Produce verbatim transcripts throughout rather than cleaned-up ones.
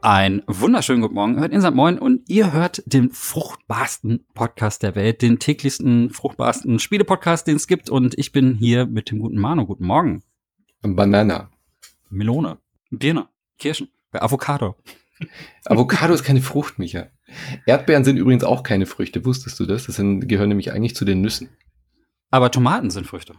Ein wunderschönen guten Morgen, hört Insert Moin und ihr hört den fruchtbarsten Podcast der Welt, den täglichsten, fruchtbarsten Spiele-Podcast, den es gibt, und ich bin hier mit dem guten Manu. Guten Morgen. Banana. Melone. Birne. Kirschen. Avocado. Avocado ist keine Frucht, Micha. Erdbeeren sind übrigens auch keine Früchte, wusstest du das? Das sind, gehören nämlich eigentlich zu den Nüssen. Aber Tomaten sind Früchte.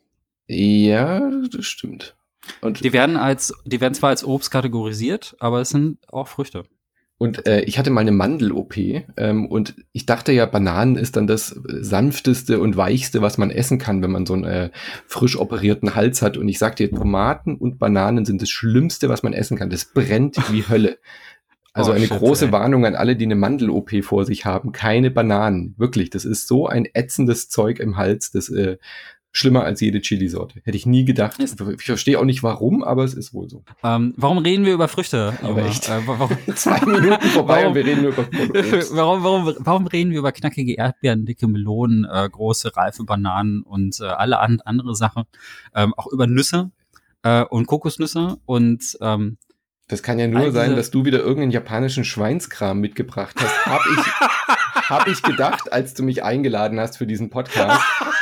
Ja, das stimmt. Und die werden als, die werden zwar als Obst kategorisiert, aber es sind auch Früchte. Und äh, ich hatte mal eine Mandel-O P ähm, und ich dachte ja, Bananen ist dann das sanfteste und weichste, was man essen kann, wenn man so einen äh, frisch operierten Hals hat. Und ich sagte dir, Tomaten und Bananen sind das Schlimmste, was man essen kann. Das brennt wie Hölle. Also oh, eine shit, große ey. Warnung an alle, die eine Mandel-O P vor sich haben. Keine Bananen. Wirklich, das ist so ein ätzendes Zeug im Hals, das äh, schlimmer als jede Chili-Sorte. Hätte ich nie gedacht. Ich verstehe auch nicht, warum, aber es ist wohl so. Ähm, warum reden wir über Früchte? Aber echt. Äh, warum? Zwei Minuten vorbei warum? Und wir reden nur über warum, warum, warum reden wir über knackige Erdbeeren, dicke Melonen, äh, große, reife Bananen und äh, alle an, andere Sachen? Ähm, auch über Nüsse äh, und Kokosnüsse und ähm, das kann ja nur sein, dass du wieder irgendeinen japanischen Schweinskram mitgebracht hast. Hab ich, hab ich gedacht, als du mich eingeladen hast für diesen Podcast.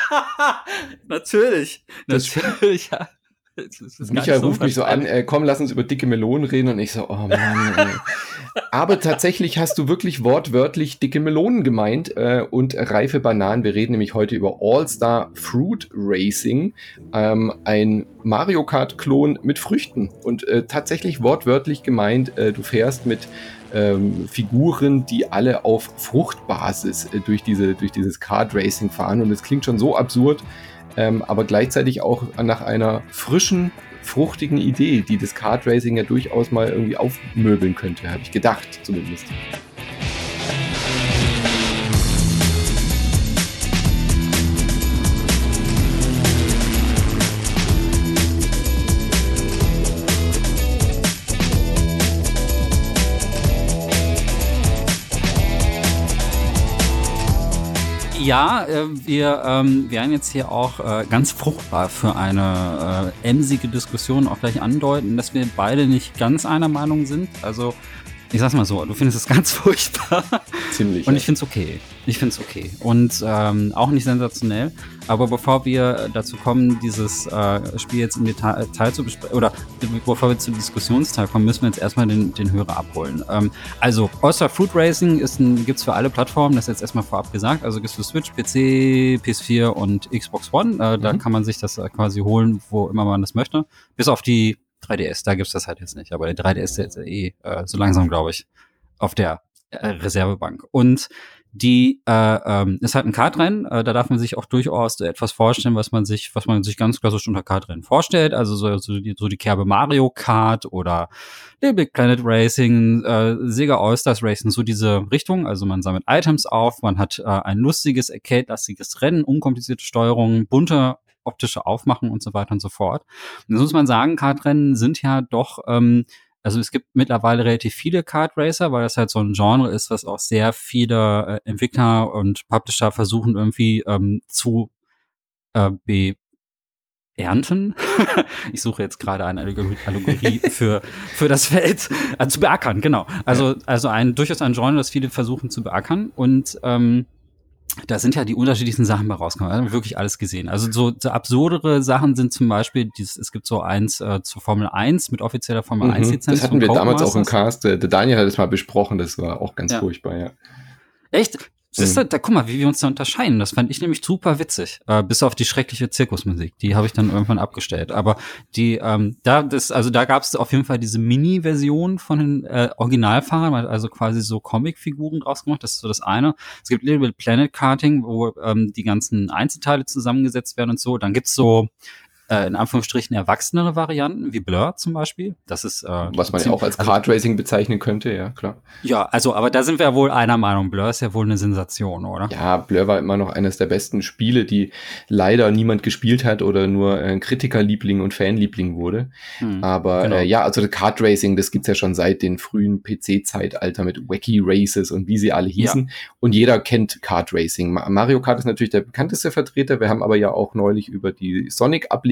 Natürlich. Das Natürlich, ja. Michael so ruft mich so an, äh, komm, lass uns über dicke Melonen reden. Und ich so, oh Mann. Ey. Aber tatsächlich hast du wirklich wortwörtlich dicke Melonen gemeint äh, und reife Bananen. Wir reden nämlich heute über All-Star Fruit Racing, ähm, ein Mario Kart-Klon mit Früchten. Und äh, tatsächlich wortwörtlich gemeint, äh, du fährst mit ähm, Figuren, die alle auf Fruchtbasis äh, durch, diese, durch dieses Kart-Racing fahren. Und es klingt schon so absurd, Ähm, aber gleichzeitig auch nach einer frischen, fruchtigen Idee, die das Kart-Racing ja durchaus mal irgendwie aufmöbeln könnte, habe ich gedacht zumindest. Ja, äh, wir ähm, werden jetzt hier auch äh, ganz fruchtbar für eine äh, emsige Diskussion auch gleich andeuten, dass wir beide nicht ganz einer Meinung sind. Also, ich sag's mal so, du findest es ganz furchtbar. Ziemlich. Und ja. ich find's okay. Ich find's okay. Und ähm, auch nicht sensationell. Aber bevor wir dazu kommen, dieses äh, Spiel jetzt im Detail Teil zu besprechen, oder bevor wir zum Diskussionsteil kommen, müssen wir jetzt erstmal den, den Hörer abholen. Ähm, also, All-Star Fruit Racing ist ein, gibt's für alle Plattformen, das ist jetzt erstmal vorab gesagt. Also gibt's für Switch, P C, P S vier und Xbox One. Äh, mhm. Da kann man sich das quasi holen, wo immer man das möchte. Bis auf die drei D S, da gibt's das halt jetzt nicht. Aber der drei D S ist jetzt eh äh, so langsam, glaube ich, auf der äh, Reservebank. Und die äh, ähm, ist halt ein Kartrennen, äh, da darf man sich auch durchaus etwas vorstellen, was man sich, was man sich ganz klassisch unter Kartrennen vorstellt. Also so, so, die, so die Kerbe Mario Kart oder Little Big Planet Racing, äh, Sega All-Stars Racing, so diese Richtung. Also man sammelt Items auf, man hat äh, ein lustiges, arcade-lastiges Rennen, unkomplizierte Steuerung, bunte optische Aufmachen und so weiter und so fort. Und das muss man sagen, Kartrennen sind ja doch, ähm, also es gibt mittlerweile relativ viele Kart Racer, weil das halt so ein Genre ist, was auch sehr viele äh, Entwickler und Publisher versuchen irgendwie ähm, zu äh, beernten. Ich suche jetzt gerade eine Allegorie für für das Feld, äh, zu beackern, genau. Also also ein durchaus ein Genre, das viele versuchen zu beackern, und ähm, da sind ja die unterschiedlichsten Sachen bei rausgekommen. Wir haben wirklich alles gesehen. Also so, so absurdere Sachen sind zum Beispiel, dieses, es gibt so eins äh, zur Formel eins mit offizieller Formel mhm, eins Lizenz. Das hatten wir damals auch im Cast. Der Daniel hat es mal besprochen, das war auch ganz ja. furchtbar, ja. Echt? Siehst du, da, guck mal, wie wir uns da unterscheiden. Das fand ich nämlich super witzig. Äh, bis auf die schreckliche Zirkusmusik. Die habe ich dann irgendwann abgestellt. Aber die, ähm, da, das, also da gab es auf jeden Fall diese Mini-Version von den äh, Originalfahrern, also quasi so Comic-Figuren draus gemacht. Das ist so das eine. Es gibt Little Bit Planet Karting, wo ähm, die ganzen Einzelteile zusammengesetzt werden und so. Dann gibt's so äh, in Anführungsstrichen erwachsenere Varianten, wie Blur zum Beispiel. Das ist, äh, was man ja auch als Kart-Racing bezeichnen könnte, ja, klar. Ja, also, aber da sind wir ja wohl einer Meinung. Blur ist ja wohl eine Sensation, oder? Ja, Blur war immer noch eines der besten Spiele, die leider niemand gespielt hat oder nur ein Kritikerliebling und Fanliebling wurde. Hm, aber genau. äh, ja, also das Kart-Racing, das gibt's ja schon seit den frühen P C-Zeitalter mit Wacky Races und wie sie alle hießen. Ja. Und jeder kennt Kart-Racing. Mario Kart ist natürlich der bekannteste Vertreter. Wir haben aber ja auch neulich über die Sonic-Ableger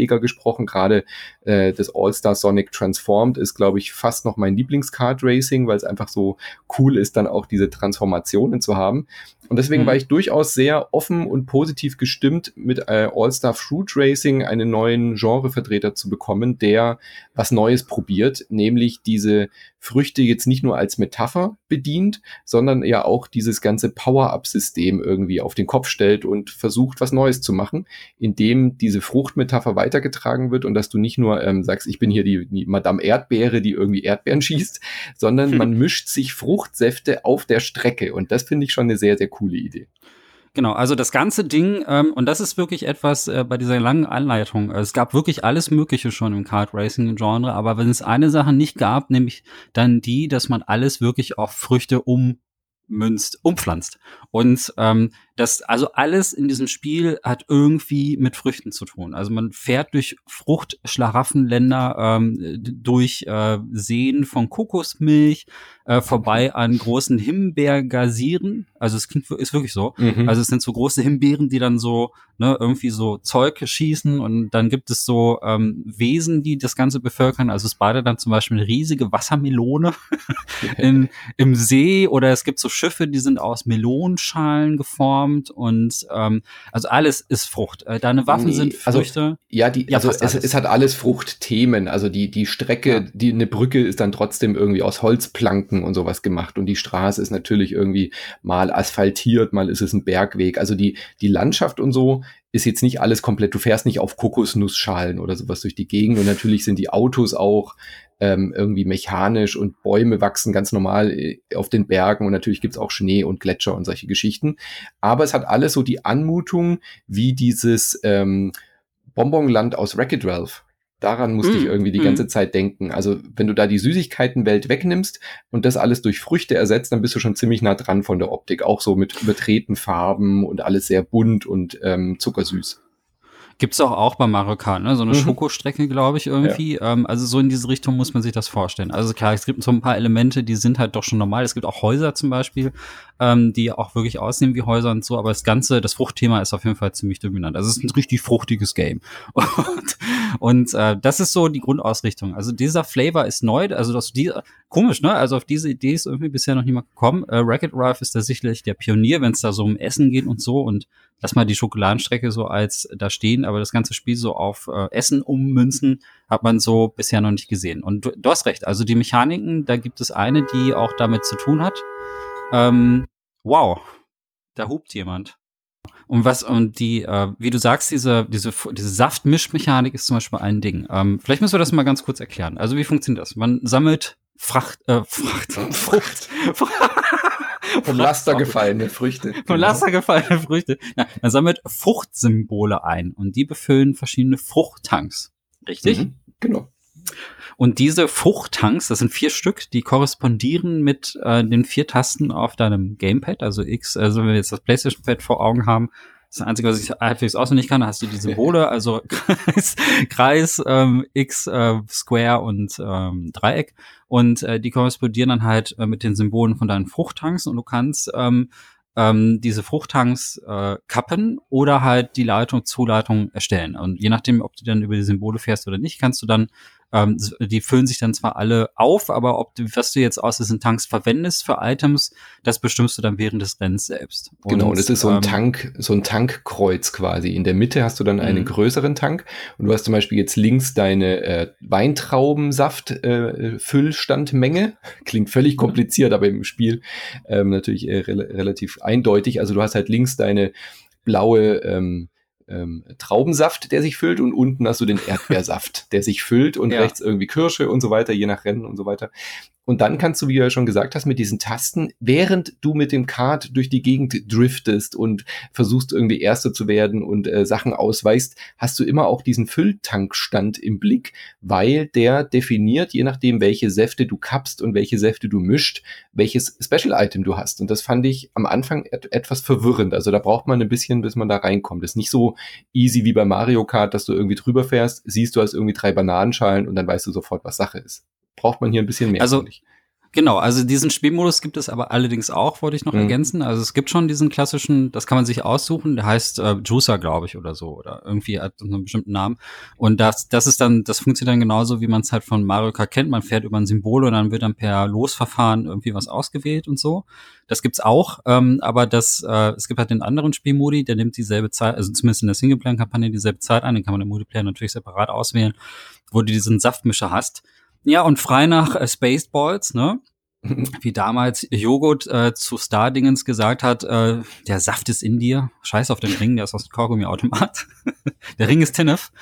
mega gesprochen. Gerade äh, das All-Star Sonic Transformed ist, glaube ich, fast noch mein Lieblings-Kart-Racing, weil es einfach so cool ist, dann auch diese Transformationen zu haben. Und deswegen mhm. war ich durchaus sehr offen und positiv gestimmt, mit äh, All-Star Fruit Racing einen neuen Genrevertreter zu bekommen, der was Neues probiert, nämlich diese Früchte jetzt nicht nur als Metapher bedient, sondern ja auch dieses ganze Power-Up-System irgendwie auf den Kopf stellt und versucht, was Neues zu machen, indem diese Fruchtmetapher weitergetragen wird und dass du nicht nur ähm, sagst, ich bin hier die, die Madame Erdbeere, die irgendwie Erdbeeren schießt, sondern man mischt sich Fruchtsäfte auf der Strecke und das finde ich schon eine sehr, sehr coole Idee. Genau, also das ganze Ding, ähm, und das ist wirklich etwas äh, bei dieser langen Anleitung, es gab wirklich alles Mögliche schon im Kart-Racing-Genre, aber wenn es eine Sache nicht gab, nämlich dann die, dass man alles wirklich auf Früchte ummünzt, umpflanzt. Und ähm, das, also alles in diesem Spiel hat irgendwie mit Früchten zu tun. Also man fährt durch Fruchtschlaraffenländer, ähm, durch äh, Seen von Kokosmilch, äh, vorbei an großen Himbeergasieren. Also es klingt, ist wirklich so. Mhm. Also es sind so große Himbeeren, die dann so, ne, irgendwie so Zeug schießen und dann gibt es so ähm, Wesen, die das Ganze bevölkern. Also es badet dann zum Beispiel eine riesige Wassermelone in, im See oder es gibt so Schiffe, die sind aus Melonenschalen geformt. Und ähm, also alles ist Frucht. Äh, deine Waffen nee, sind Früchte. Also, ja, die, ja, also es, es hat alles Fruchtthemen. Also die die Strecke, ja. die eine Brücke ist dann trotzdem irgendwie aus Holzplanken und sowas gemacht. Und die Straße ist natürlich irgendwie mal asphaltiert, mal ist es ein Bergweg. Also die die Landschaft und so ist jetzt nicht alles komplett. Du fährst nicht auf Kokosnussschalen oder sowas durch die Gegend. Und natürlich sind die Autos auch ähm, irgendwie mechanisch und Bäume wachsen ganz normal auf den Bergen und natürlich gibt's auch Schnee und Gletscher und solche Geschichten. Aber es hat alles so die Anmutung wie dieses ähm, Bonbonland aus Wreck-It Ralph. Daran musste mm, ich irgendwie die mm. ganze Zeit denken. Also wenn du da die Süßigkeitenwelt wegnimmst und das alles durch Früchte ersetzt, dann bist du schon ziemlich nah dran von der Optik. Auch so mit überdrehten Farben und alles sehr bunt und ähm, zuckersüß. Gibt's auch, auch bei Mario Kart, ne? So eine mhm. Schokostrecke, glaube ich, irgendwie. Ja. Ähm, also so in diese Richtung muss man sich das vorstellen. Also klar, es gibt so ein paar Elemente, die sind halt doch schon normal. Es gibt auch Häuser zum Beispiel, ähm, die auch wirklich aussehen wie Häuser und so. Aber das Ganze, das Fruchtthema ist auf jeden Fall ziemlich dominant. Also es ist ein richtig fruchtiges Game. Und, und äh, das ist so die Grundausrichtung. Also dieser Flavor ist neu. Also das, die, komisch, ne? Also auf diese Idee ist irgendwie bisher noch niemand gekommen. Äh, Wreck-It Ralph ist da sicherlich der Pionier, wenn es da so um Essen geht und so. Und lass mal die Schokoladenstrecke so als da stehen, aber das ganze Spiel so auf äh, Essen ummünzen, hat man so bisher noch nicht gesehen. Und du, du hast recht, also die Mechaniken, da gibt es eine, die auch damit zu tun hat. Ähm, wow, da hupt jemand. Und was, und die, äh, wie du sagst, diese, diese, diese Saftmischmechanik ist zum Beispiel ein Ding. Ähm, vielleicht müssen wir das mal ganz kurz erklären. Also wie funktioniert das? Man sammelt Fracht, äh, Fracht, Frucht. Vom Laster gefallene Früchte. Vom Laster gefallene Früchte. Ja, man sammelt Fruchtsymbole ein und die befüllen verschiedene Fruchttanks. Richtig? Mhm, genau. Und diese Fruchttanks, das sind vier Stück, die korrespondieren mit äh, den vier Tasten auf deinem Gamepad, also X, also wenn wir jetzt das PlayStation-Pad vor Augen haben, das Einzige, was ich halbwegs auswendig kann, da hast du die Symbole, also Kreis, Kreis ähm, X, äh, Square und ähm, Dreieck. Und äh, die korrespondieren dann halt äh, mit den Symbolen von deinen Fruchttanks und du kannst ähm, ähm, diese Fruchttanks äh, kappen oder halt die Leitung, Zuleitung erstellen. Und je nachdem, ob du dann über die Symbole fährst oder nicht, kannst du dann Ähm, die füllen sich dann zwar alle auf, aber ob du, was du jetzt aus diesen Tanks verwendest für Items, das bestimmst du dann während des Rennens selbst. Und, genau, und das ist so ein ähm, Tank, so ein Tankkreuz quasi. In der Mitte hast du dann einen m- größeren Tank und du hast zum Beispiel jetzt links deine äh, Weintraubensaft-Füllstandmenge. Äh, Klingt völlig kompliziert, aber im Spiel ähm, natürlich äh, re- relativ eindeutig. Also du hast halt links deine blaue ähm, Ähm, Traubensaft, der sich füllt und unten hast du den Erdbeersaft, der sich füllt und ja. rechts irgendwie Kirsche und so weiter, je nach Rennen und so weiter. Und dann kannst du, wie du ja schon gesagt hast, mit diesen Tasten, während du mit dem Kart durch die Gegend driftest und versuchst irgendwie Erster zu werden und äh, Sachen ausweichst, hast du immer auch diesen Fülltankstand im Blick, weil der definiert, je nachdem, welche Säfte du kappst und welche Säfte du mischt, welches Special-Item du hast. Und das fand ich am Anfang et- etwas verwirrend. Also da braucht man ein bisschen, bis man da reinkommt. Das ist nicht so easy wie bei Mario Kart, dass du irgendwie drüber fährst, siehst du hast irgendwie drei Bananenschalen und dann weißt du sofort, was Sache ist. Braucht man hier ein bisschen mehr. Also, Genau, also diesen Spielmodus gibt es aber allerdings auch, wollte ich noch mhm. ergänzen. Also es gibt schon diesen klassischen, das kann man sich aussuchen, der heißt äh, Juicer, glaube ich, oder so. Oder irgendwie hat einen bestimmten Namen. Und das, das ist dann, das funktioniert dann genauso, wie man es halt von Mario Kart kennt. Man fährt über ein Symbol und dann wird dann per Losverfahren irgendwie was ausgewählt und so. Das gibt's auch, ähm, aber das, äh, es gibt halt den anderen Spielmodi, der nimmt dieselbe Zeit, also zumindest in der Singleplayer-Kampagne dieselbe Zeit ein, den kann man im Multiplayer natürlich separat auswählen, wo du diesen Saftmischer hast. Ja, und frei nach äh, Spaceballs, ne? Wie damals Joghurt äh, zu Stardingens gesagt hat, äh, der Saft ist in dir. Scheiß auf den Ring, der ist aus dem Kaugummi-Automat. Der Ring ist Tinnef.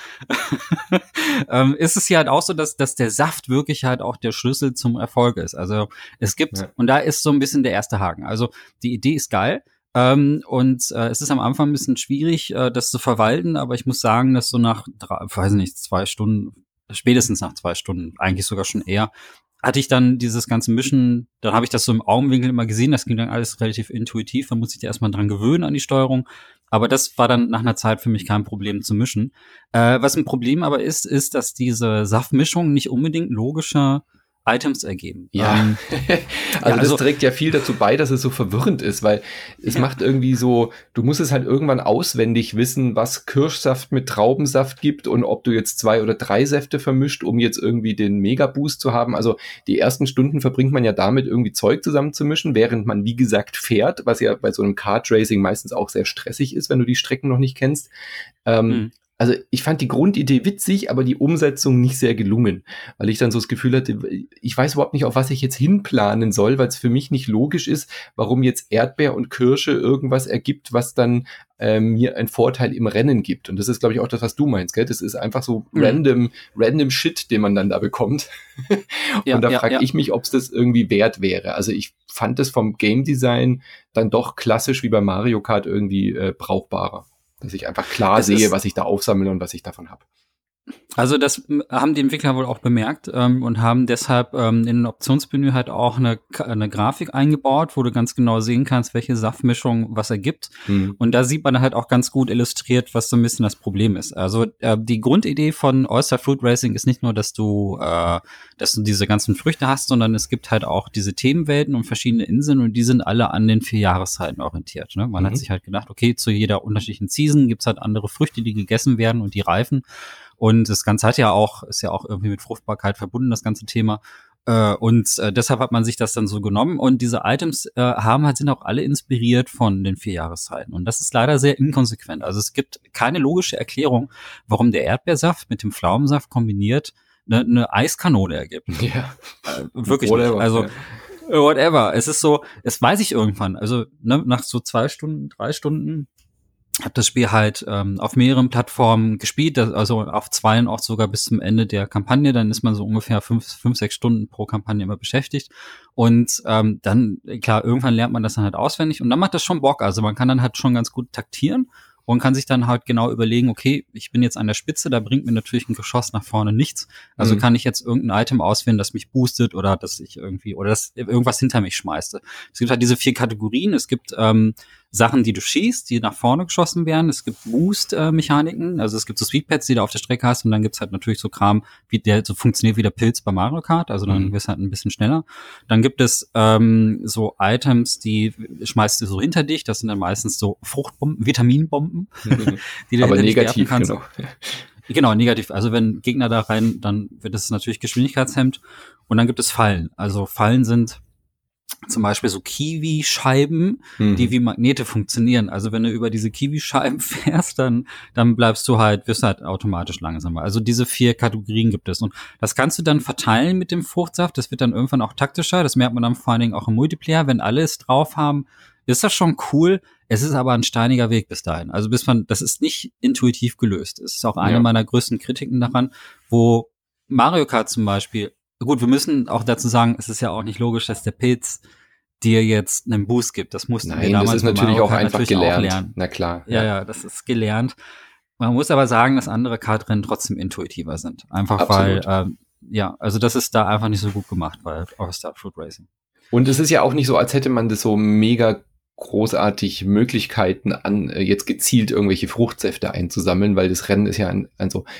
ähm, ist es hier halt auch so, dass, dass der Saft wirklich halt auch der Schlüssel zum Erfolg ist. Also es gibt, ja. und da ist so ein bisschen der erste Haken. Also die Idee ist geil. Ähm, und äh, es ist am Anfang ein bisschen schwierig, äh, das zu verwalten, aber ich muss sagen, dass so nach, drei, weiß nicht, zwei Stunden, spätestens nach zwei Stunden, eigentlich sogar schon eher, hatte ich dann dieses ganze Mischen, dann habe ich das so im Augenwinkel immer gesehen, das ging dann alles relativ intuitiv, da muss ich dir erstmal dran gewöhnen an die Steuerung, aber das war dann nach einer Zeit für mich kein Problem zu mischen. Äh, was ein Problem aber ist, ist, dass diese Saftmischungen nicht unbedingt logische Items ergeben. Ja, ähm, also, ja, also das trägt ja viel dazu bei, dass es so verwirrend ist, weil es ja. macht irgendwie so, du musst es halt irgendwann auswendig wissen, was Kirschsaft mit Traubensaft gibt und ob du jetzt zwei oder drei Säfte vermischt, um jetzt irgendwie den Mega-Boost zu haben. Also die ersten Stunden verbringt man ja damit, irgendwie Zeug zusammenzumischen, während man, wie gesagt, fährt, was ja bei so einem Kart-Racing meistens auch sehr stressig ist, wenn du die Strecken noch nicht kennst. Ähm, hm. Also ich fand die Grundidee witzig, aber die Umsetzung nicht sehr gelungen, weil ich dann so das Gefühl hatte, ich weiß überhaupt nicht, auf was ich jetzt hinplanen soll, weil es für mich nicht logisch ist, warum jetzt Erdbeer und Kirsche irgendwas ergibt, was dann äh, mir einen Vorteil im Rennen gibt. Und das ist, glaube ich, auch das, was du meinst, gell? Das ist einfach so mhm. random, random Shit, den man dann da bekommt. Ja, und da ja, frage ja. ich mich, ob es das irgendwie wert wäre. Also ich fand es vom Game Design dann doch klassisch wie bei Mario Kart irgendwie äh, brauchbarer. Dass ich einfach klar es sehe, was ich da aufsammle und was ich davon habe. Also das haben die Entwickler wohl auch bemerkt ähm, und haben deshalb ähm, in den Optionsmenü halt auch eine, eine Grafik eingebaut, wo du ganz genau sehen kannst, welche Saftmischung was ergibt. Mhm. Und da sieht man halt auch ganz gut illustriert, was so ein bisschen das Problem ist. Also äh, die Grundidee von Oyster Fruit Racing ist nicht nur, dass du, äh, dass du diese ganzen Früchte hast, sondern es gibt halt auch diese Themenwelten und verschiedene Inseln und die sind alle an den vier Jahreszeiten orientiert. Ne? Man mhm. hat sich halt gedacht, okay, zu jeder unterschiedlichen Season gibt's halt andere Früchte, die gegessen werden und die reifen. Und das Ganze hat ja auch, ist ja auch irgendwie mit Fruchtbarkeit verbunden, das ganze Thema. Äh, und äh, deshalb hat man sich das dann so genommen. Und diese Items äh, haben halt, sind auch alle inspiriert von den vier Jahreszeiten. Und das ist leider sehr inkonsequent. Also es gibt keine logische Erklärung, warum der Erdbeersaft mit dem Pflaumensaft kombiniert eine, eine Eiskanone ergibt. Ja. Äh, wirklich nicht. Also whatever. Es ist so, es weiß ich irgendwann. Also ne, nach so zwei Stunden, drei Stunden habe das Spiel halt ähm, auf mehreren Plattformen gespielt, das, also auf zweien auch sogar bis zum Ende der Kampagne. Dann ist man so ungefähr fünf, fünf, sechs Stunden pro Kampagne immer beschäftigt. Und ähm, dann, klar, irgendwann lernt man das dann halt auswendig und dann macht das schon Bock. Also man kann dann halt schon ganz gut taktieren und kann sich dann halt genau überlegen, okay, ich bin jetzt an der Spitze, da bringt mir natürlich ein Geschoss nach vorne nichts. Also mhm. kann ich jetzt irgendein Item auswählen, das mich boostet oder dass ich irgendwie, oder das irgendwas hinter mich schmeiße. Es gibt halt diese vier Kategorien. Es gibt ähm, Sachen, die du schießt, die nach vorne geschossen werden. Es gibt Boost-Mechaniken, also es gibt so Sweetpads, die du auf der Strecke hast und dann gibt's halt natürlich so Kram, wie der so funktioniert wie der Pilz bei Mario Kart, also dann mhm. wirst du halt ein bisschen schneller. Dann gibt es ähm, so Items, die schmeißt du so hinter dich, das sind dann meistens so Fruchtbomben, Vitaminbomben, mhm. die du aber hinter negativ, dich werfen kannst. Genau. Genau, negativ. Also wenn Gegner da rein, dann wird es natürlich Geschwindigkeitshemd. Und dann gibt es Fallen. Also Fallen sind zum Beispiel so Kiwi-Scheiben, mhm. die wie Magnete funktionieren. Also wenn du über diese Kiwi-Scheiben fährst, dann dann bleibst du halt, wirst halt automatisch langsamer. Also diese vier Kategorien gibt es. Und das kannst du dann verteilen mit dem Fruchtsaft. Das wird dann irgendwann auch taktischer. Das merkt man dann vor allen Dingen auch im Multiplayer. Wenn alle es drauf haben, ist das schon cool. Es ist aber ein steiniger Weg bis dahin. Also bis man, das ist nicht intuitiv gelöst. Es ist auch eine ja. meiner größten Kritiken daran, wo Mario Kart zum Beispiel, gut, wir müssen auch dazu sagen, es ist ja auch nicht logisch, dass der Pilz dir jetzt einen Boost gibt. Das mussten Nein, wir damals das ist natürlich auch einfach gelernt. Auch lernen. Na klar. Ja. ja, ja, das ist gelernt. Man muss aber sagen, dass andere Kartrennen trotzdem intuitiver sind. Einfach Absolut. weil, ähm, ja, also das ist da einfach nicht so gut gemacht bei Oyster Fruit Racing. Und es ist ja auch nicht so, als hätte man das so mega großartig Möglichkeiten an, jetzt gezielt irgendwelche Fruchtsäfte einzusammeln, weil das Rennen ist ja ein, ein so,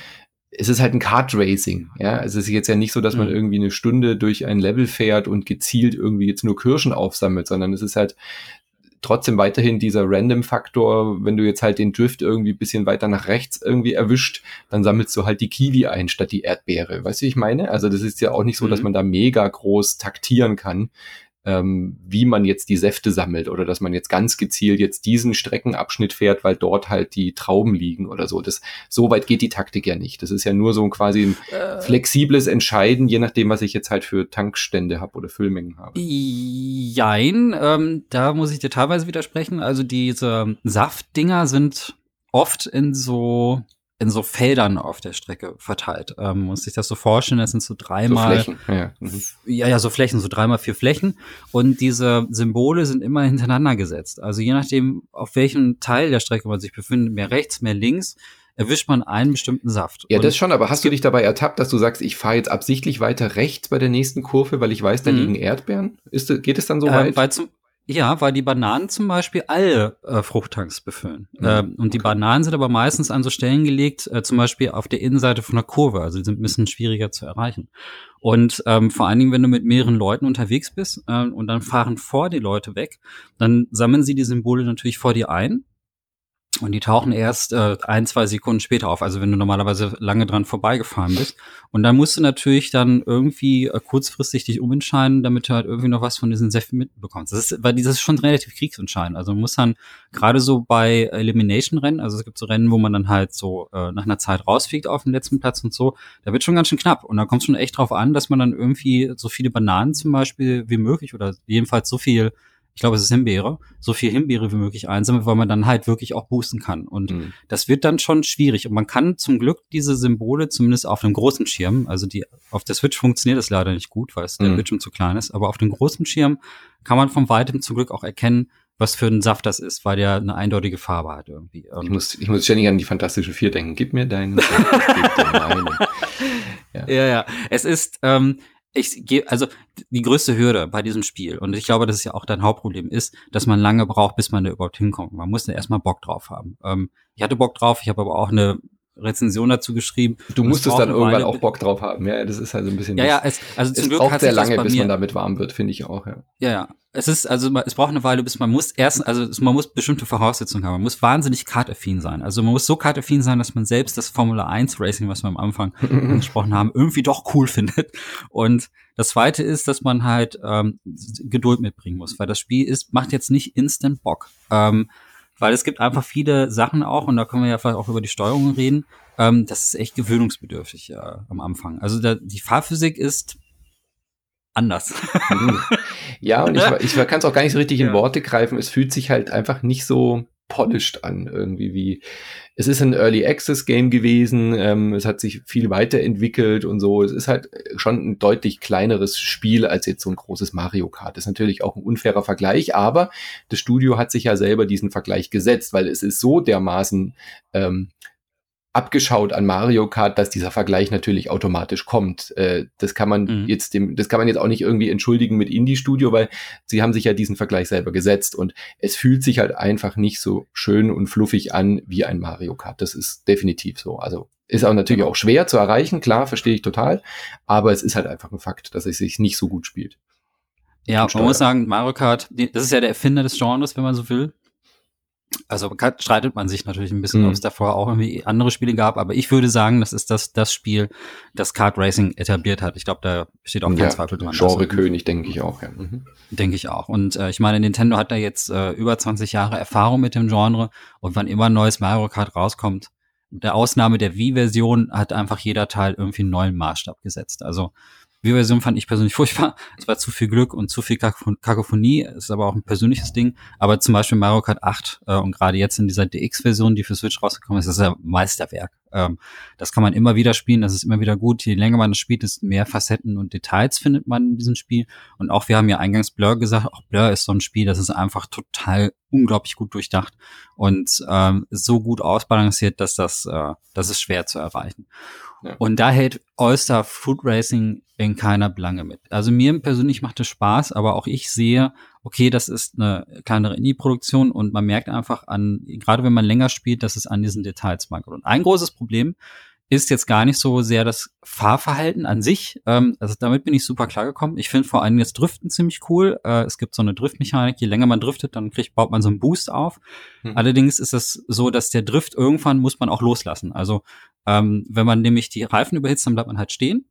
es ist halt ein Kart-Racing, ja. Es ist jetzt ja nicht so, dass man mhm. irgendwie eine Stunde durch ein Level fährt und gezielt irgendwie jetzt nur Kirschen aufsammelt, sondern es ist halt trotzdem weiterhin dieser Random-Faktor. Wenn du jetzt halt den Drift irgendwie ein bisschen weiter nach rechts irgendwie erwischt, dann sammelst du halt die Kiwi ein statt die Erdbeere. Weißt du, wie ich meine? Also das ist ja auch nicht so, mhm. dass man da mega groß taktieren kann, ähm, wie man jetzt die Säfte sammelt oder dass man jetzt ganz gezielt jetzt diesen Streckenabschnitt fährt, weil dort halt die Trauben liegen oder so. Das, so weit geht die Taktik ja nicht. Das ist ja nur so quasi ein äh. flexibles Entscheiden, je nachdem, was ich jetzt halt für Tankstände habe oder Füllmengen habe. Jein, ähm, da muss ich dir teilweise widersprechen. Also diese Saftdinger sind oft in so in so Feldern auf der Strecke verteilt. Ähm, muss sich das so vorstellen, das sind so dreimal, so Flächen, ja. Mhm. ja, ja, so Flächen, so dreimal vier Flächen. Und diese Symbole sind immer hintereinander gesetzt. Also je nachdem, auf welchem Teil der Strecke man sich befindet, mehr rechts, mehr links, erwischt man einen bestimmten Saft. Ja, das schon, aber hast du dich dabei ertappt, dass du sagst, ich fahre jetzt absichtlich weiter rechts bei der nächsten Kurve, weil ich weiß, da mhm. liegen Erdbeeren? Ist, geht es dann so äh, weit? Weil zum Ja, weil die Bananen zum Beispiel alle äh, Fruchttanks befüllen. Mhm, ähm, und die okay. Bananen sind aber meistens an so Stellen gelegt, äh, zum Beispiel auf der Innenseite von einer Kurve. Also die sind ein bisschen schwieriger zu erreichen. Und ähm, vor allen Dingen, wenn du mit mehreren Leuten unterwegs bist äh, und dann fahren vor die Leute weg, dann sammeln sie die Symbole natürlich vor dir ein. Und die tauchen erst äh, ein, zwei Sekunden später auf, also wenn du normalerweise lange dran vorbeigefahren bist. Und dann musst du natürlich dann irgendwie äh, kurzfristig dich umentscheiden, damit du halt irgendwie noch was von diesen Säften mitbekommst. Das ist, weil dieses ist schon relativ kriegsentscheidend. Also man muss dann gerade so bei Elimination-Rennen, also es gibt so Rennen, wo man dann halt so äh, nach einer Zeit rausfliegt auf den letzten Platz und so, da wird schon ganz schön knapp. Und da kommt es schon echt drauf an, dass man dann irgendwie so viele Bananen zum Beispiel wie möglich oder jedenfalls so viel, ich glaube, es ist Himbeere, so viel Himbeere wie möglich einsammelt, weil man dann halt wirklich auch boosten kann. Und mhm. das wird dann schon schwierig. Und man kann zum Glück diese Symbole zumindest auf einem großen Schirm, also die auf der Switch funktioniert das leider nicht gut, weil es mhm. der Bildschirm zu klein ist, aber auf dem großen Schirm kann man von weitem zum Glück auch erkennen, was für ein Saft das ist, weil der eine eindeutige Farbe hat irgendwie. Und ich muss, ich muss ständig an die Fantastische Vier denken. Gib mir deinen Saft, ich geb dir meinen. Ja. ja, ja. Es ist, ähm, Ich gehe, also die größte Hürde bei diesem Spiel, und ich glaube, das ist ja auch dein Hauptproblem, ist, dass man lange braucht, bis man da überhaupt hinkommt. Man muss da erstmal Bock drauf haben. Ähm, ich hatte Bock drauf, ich habe aber auch eine Rezension dazu geschrieben. Du musstest dann irgendwann Weile, auch Bock drauf haben. Ja, das ist halt so ein bisschen. Ja, ja, es, also zum es Glück braucht hat sehr sich lange, das bei bis mir, man damit warm wird, finde ich auch. Ja, ja, ja. Es ist, also es braucht eine Weile, bis man muss erst, also man muss bestimmte Voraussetzungen haben. Man muss wahnsinnig kartaffin sein. Also man muss so kartaffin sein, dass man selbst das Formel eins Racing, was wir am Anfang angesprochen haben, irgendwie doch cool findet. Und das Zweite ist, dass man halt ähm, Geduld mitbringen muss, weil das Spiel ist, macht jetzt nicht instant Bock. Ähm, weil es gibt einfach viele Sachen auch, und da können wir ja vielleicht auch über die Steuerung reden, ähm, das ist echt gewöhnungsbedürftig äh, am Anfang. Also da, die Fahrphysik ist anders. Ja, und ich, ich kann es auch gar nicht so richtig in ja. Worte greifen. Es fühlt sich halt einfach nicht so polished an irgendwie wie. Es ist ein Early Access Game gewesen. Ähm, es hat sich viel weiterentwickelt und so. Es ist halt schon ein deutlich kleineres Spiel als jetzt so ein großes Mario Kart. Das ist natürlich auch ein unfairer Vergleich, aber das Studio hat sich ja selber diesen Vergleich gesetzt, weil es ist so dermaßen ähm, abgeschaut an Mario Kart, dass dieser Vergleich natürlich automatisch kommt. Äh, das kann man mhm. jetzt dem, das kann man jetzt auch nicht irgendwie entschuldigen mit Indie-Studio, weil sie haben sich ja diesen Vergleich selber gesetzt und es fühlt sich halt einfach nicht so schön und fluffig an wie ein Mario Kart. Das ist definitiv so. Also ist auch natürlich auch schwer zu erreichen, klar, verstehe ich total, aber es ist halt einfach ein Fakt, dass es sich nicht so gut spielt. Ja, man muss sagen, Mario Kart, das ist ja der Erfinder des Genres, wenn man so will. Also streitet man sich natürlich ein bisschen, mhm. ob es davor auch irgendwie andere Spiele gab, aber ich würde sagen, das ist das das Spiel, das Kart Racing etabliert hat. Ich glaube, da besteht auch kein ja, Zweifel dran. Genre-König, denke ich auch, ja. Mhm. Denke ich auch. Und äh, ich meine, Nintendo hat da jetzt äh, über zwanzig Jahre Erfahrung mit dem Genre, und wann immer ein neues Mario Kart rauskommt, mit der Ausnahme der Wii-Version, hat einfach jeder Teil irgendwie einen neuen Maßstab gesetzt. Also Wii-Version fand ich persönlich furchtbar. Es war zu viel Glück und zu viel Kakophonie. Es ist aber auch ein persönliches Ding. Aber zum Beispiel Mario Kart acht äh, und gerade jetzt in dieser D X-Version, die für Switch rausgekommen ist, das ist ja Meisterwerk. Ähm, das kann man immer wieder spielen. Das ist immer wieder gut. Je länger man das spielt, desto mehr Facetten und Details findet man in diesem Spiel. Und auch, wir haben ja eingangs Blur gesagt, auch Blur ist so ein Spiel, das ist einfach total unglaublich gut durchdacht und ähm, so gut ausbalanciert, dass das, äh, das ist schwer zu erreichen. Ja. Und da hält All-Star Food Racing in keiner Belange mit. Also mir persönlich macht es Spaß, aber auch ich sehe, okay, das ist eine kleinere Indie-Produktion und man merkt einfach an, gerade wenn man länger spielt, dass es an diesen Details mangelt. Und ein großes Problem ist jetzt gar nicht so sehr das Fahrverhalten an sich. Ähm, also damit bin ich super klargekommen. Ich finde vor allem das Driften ziemlich cool. Äh, es gibt so eine Driftmechanik. Je länger man driftet, dann kriegt, baut man so einen Boost auf. Mhm. Allerdings ist es so, dass der Drift irgendwann muss man auch loslassen. Also ähm, wenn man nämlich die Reifen überhitzt, dann bleibt man halt stehen.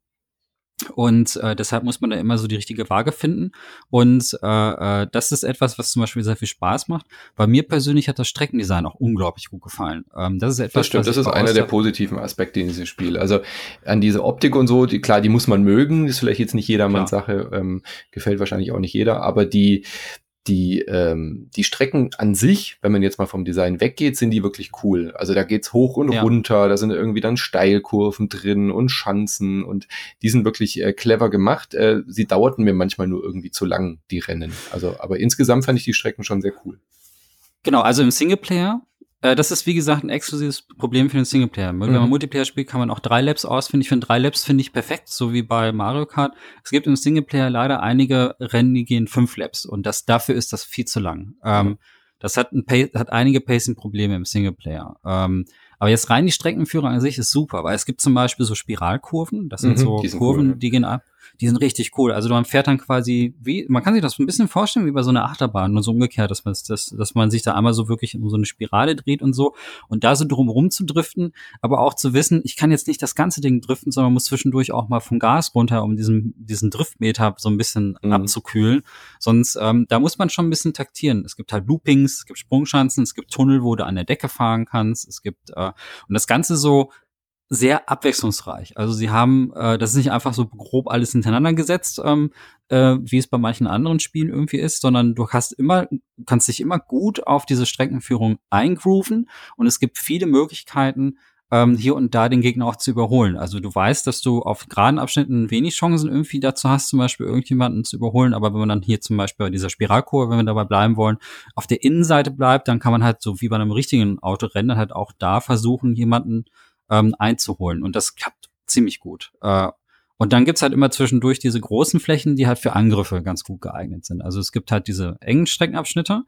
Und äh, deshalb muss man da immer so die richtige Waage finden. Und äh, äh, das ist etwas, was zum Beispiel sehr viel Spaß macht. Bei mir persönlich hat das Streckendesign auch unglaublich gut gefallen. Ähm, das ist etwas, das stimmt, das ist einer der positiven Aspekte in diesem Spiel. Also an diese Optik und so, die, klar, die muss man mögen. Das ist vielleicht jetzt nicht jedermanns Sache, ähm, gefällt wahrscheinlich auch nicht jeder. Aber die Die, ähm, die Strecken an sich, wenn man jetzt mal vom Design weggeht, sind die wirklich cool. Also da geht's hoch und ja. runter, da sind irgendwie dann Steilkurven drin und Schanzen und die sind wirklich äh, clever gemacht. Äh, sie dauerten mir manchmal nur irgendwie zu lang, die Rennen. Also, aber insgesamt fand ich die Strecken schon sehr cool. Genau, also im Singleplayer, äh, das ist wie gesagt ein exklusives Problem für den Singleplayer. Wenn man mhm. Multiplayer spielt, kann man auch drei Laps ausfinden. Ich finde drei Laps finde ich perfekt, so wie bei Mario Kart. Es gibt im Singleplayer leider einige Rennen, die gehen fünf Laps und das dafür ist das viel zu lang. Mhm. Ähm, das hat, ein pa- hat einige Pacing-Probleme im Singleplayer. Ähm, aber jetzt rein die Streckenführung an sich ist super, weil es gibt zum Beispiel so Spiralkurven. Das sind mhm, so sind Kurven, cool, ja. die gehen ab. Die sind richtig cool. Also man fährt dann quasi wie, man kann sich das ein bisschen vorstellen wie bei so einer Achterbahn, nur so umgekehrt, dass man, dass, dass man sich da einmal so wirklich in so eine Spirale dreht und so und da so drumherum zu driften, aber auch zu wissen, ich kann jetzt nicht das ganze Ding driften, sondern muss zwischendurch auch mal vom Gas runter, um diesen, diesen Driftmeter so ein bisschen mhm. abzukühlen. Sonst, ähm, da muss man schon ein bisschen taktieren. Es gibt halt Loopings, es gibt Sprungschanzen, es gibt Tunnel, wo du an der Decke fahren kannst, es gibt, äh, und das Ganze so sehr abwechslungsreich. Also sie haben, äh, das ist nicht einfach so grob alles hintereinander gesetzt, ähm, äh, wie es bei manchen anderen Spielen irgendwie ist, sondern du hast immer, kannst dich immer gut auf diese Streckenführung eingrooven und es gibt viele Möglichkeiten, ähm, hier und da den Gegner auch zu überholen. Also du weißt, dass du auf geraden Abschnitten wenig Chancen irgendwie dazu hast, zum Beispiel irgendjemanden zu überholen, aber wenn man dann hier zum Beispiel bei dieser Spiralkurve, wenn wir dabei bleiben wollen, auf der Innenseite bleibt, dann kann man halt so wie bei einem richtigen Autorennen halt auch da versuchen, jemanden Ähm, einzuholen. Und das klappt ziemlich gut. Äh, und dann gibt's halt immer zwischendurch diese großen Flächen, die halt für Angriffe ganz gut geeignet sind. Also es gibt halt diese engen Streckenabschnitte,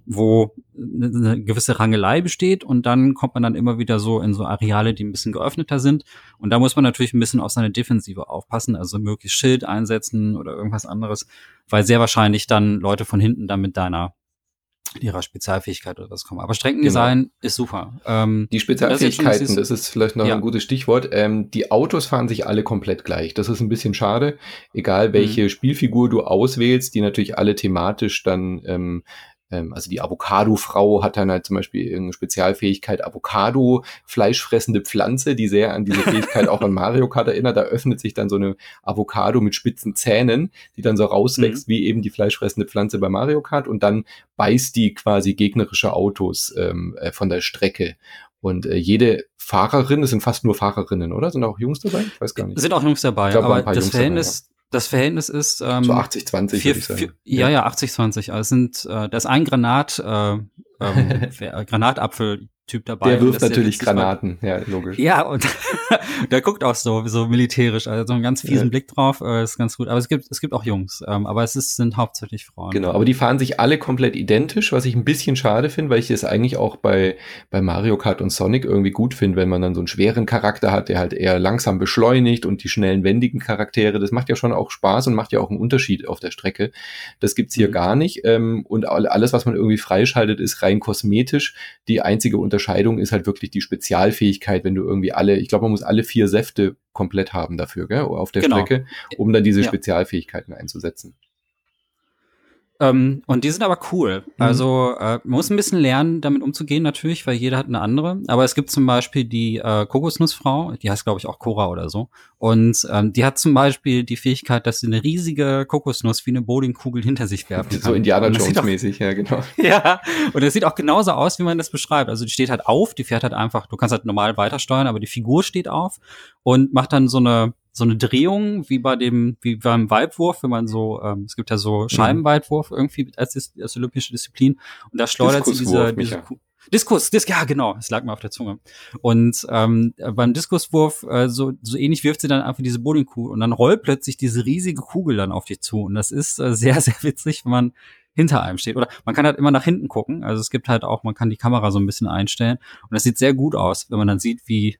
wo eine gewisse Rangelei besteht und dann kommt man dann immer wieder so in so Areale, die ein bisschen geöffneter sind. Und da muss man natürlich ein bisschen auf seine Defensive aufpassen, also möglichst Schild einsetzen oder irgendwas anderes, weil sehr wahrscheinlich dann Leute von hinten dann mit deiner ihrer Spezialfähigkeit oder was kommen. Aber Streckendesign genau. ist super. Ähm, die Spezialfähigkeiten, das ist, das ist vielleicht noch ja. ein gutes Stichwort. Ähm, die Autos fahren sich alle komplett gleich. Das ist ein bisschen schade. Egal, welche mhm. Spielfigur du auswählst, die natürlich alle thematisch dann ähm, also die Avocado-Frau hat dann halt zum Beispiel irgendeine Spezialfähigkeit, Avocado, fleischfressende Pflanze, die sehr an diese Fähigkeit auch an Mario Kart erinnert. Da öffnet sich dann so eine Avocado mit spitzen Zähnen, die dann so rauswächst, mhm. wie eben die fleischfressende Pflanze bei Mario Kart und dann beißt die quasi gegnerische Autos ähm, von der Strecke. Und äh, jede Fahrerin, es sind fast nur Fahrerinnen, oder? Sind auch Jungs dabei? Ich weiß gar nicht. Sind auch Jungs dabei, ich glaub, aber das Jungs Verhältnis... Dabei, ja. Das Verhältnis ist ähm, so achtzig zwanzig, würde ich sagen. Vier, ja, ja, achtzig zwanzig. Also es sind, äh, da ist ein Granat, äh, ähm, Granatapfel-Typ dabei. Der wirft natürlich Granaten, ja, logisch. Ja, und der guckt auch so, so militärisch, also so einen ganz fiesen ja. Blick drauf, äh, ist ganz gut. Aber es gibt, es gibt auch Jungs, ähm, aber es ist, sind hauptsächlich Frauen. Genau, aber die fahren sich alle komplett identisch, was ich ein bisschen schade finde, weil ich es eigentlich auch bei, bei Mario Kart und Sonic irgendwie gut finde, wenn man dann so einen schweren Charakter hat, der halt eher langsam beschleunigt und die schnellen, wendigen Charaktere, das macht ja schon auch Spaß und macht ja auch einen Unterschied auf der Strecke. Das gibt's hier mhm. gar nicht. Ähm, und alles, was man irgendwie freischaltet, ist rein kosmetisch. Die einzige Unterscheidung ist halt wirklich die Spezialfähigkeit, wenn du irgendwie alle, ich glaube, man muss alle vier Säfte komplett haben dafür, gell, auf der genau. Strecke, um dann diese ja. Spezialfähigkeiten einzusetzen. Ähm, und die sind aber cool. Mhm. Also äh, man muss ein bisschen lernen, damit umzugehen natürlich, weil jeder hat eine andere. Aber es gibt zum Beispiel die äh, Kokosnussfrau, die heißt glaube ich auch Cora oder so. Und ähm, die hat zum Beispiel die Fähigkeit, dass sie eine riesige Kokosnuss wie eine Bowlingkugel hinter sich werfen kann. So Indiana Jones-mäßig, ja genau. Ja, und das sieht auch genauso aus, wie man das beschreibt. Also die steht halt auf, die fährt halt einfach, du kannst halt normal weitersteuern, aber die Figur steht auf und macht dann so eine so eine Drehung, wie bei dem, wie beim Weitwurf, wenn man so, ähm, es gibt ja so Scheibenweitwurf irgendwie als, als olympische Disziplin und da schleudert sie diese, diese Diskus, Dis, ja genau, es lag mir auf der Zunge. Und ähm, beim Diskuswurf, äh, so, so ähnlich wirft sie dann einfach diese Bowlingkugel und dann rollt plötzlich diese riesige Kugel dann auf dich zu und das ist äh, sehr, sehr witzig, wenn man hinter einem steht. Oder man kann halt immer nach hinten gucken, also es gibt halt auch, man kann die Kamera so ein bisschen einstellen und das sieht sehr gut aus, wenn man dann sieht, wie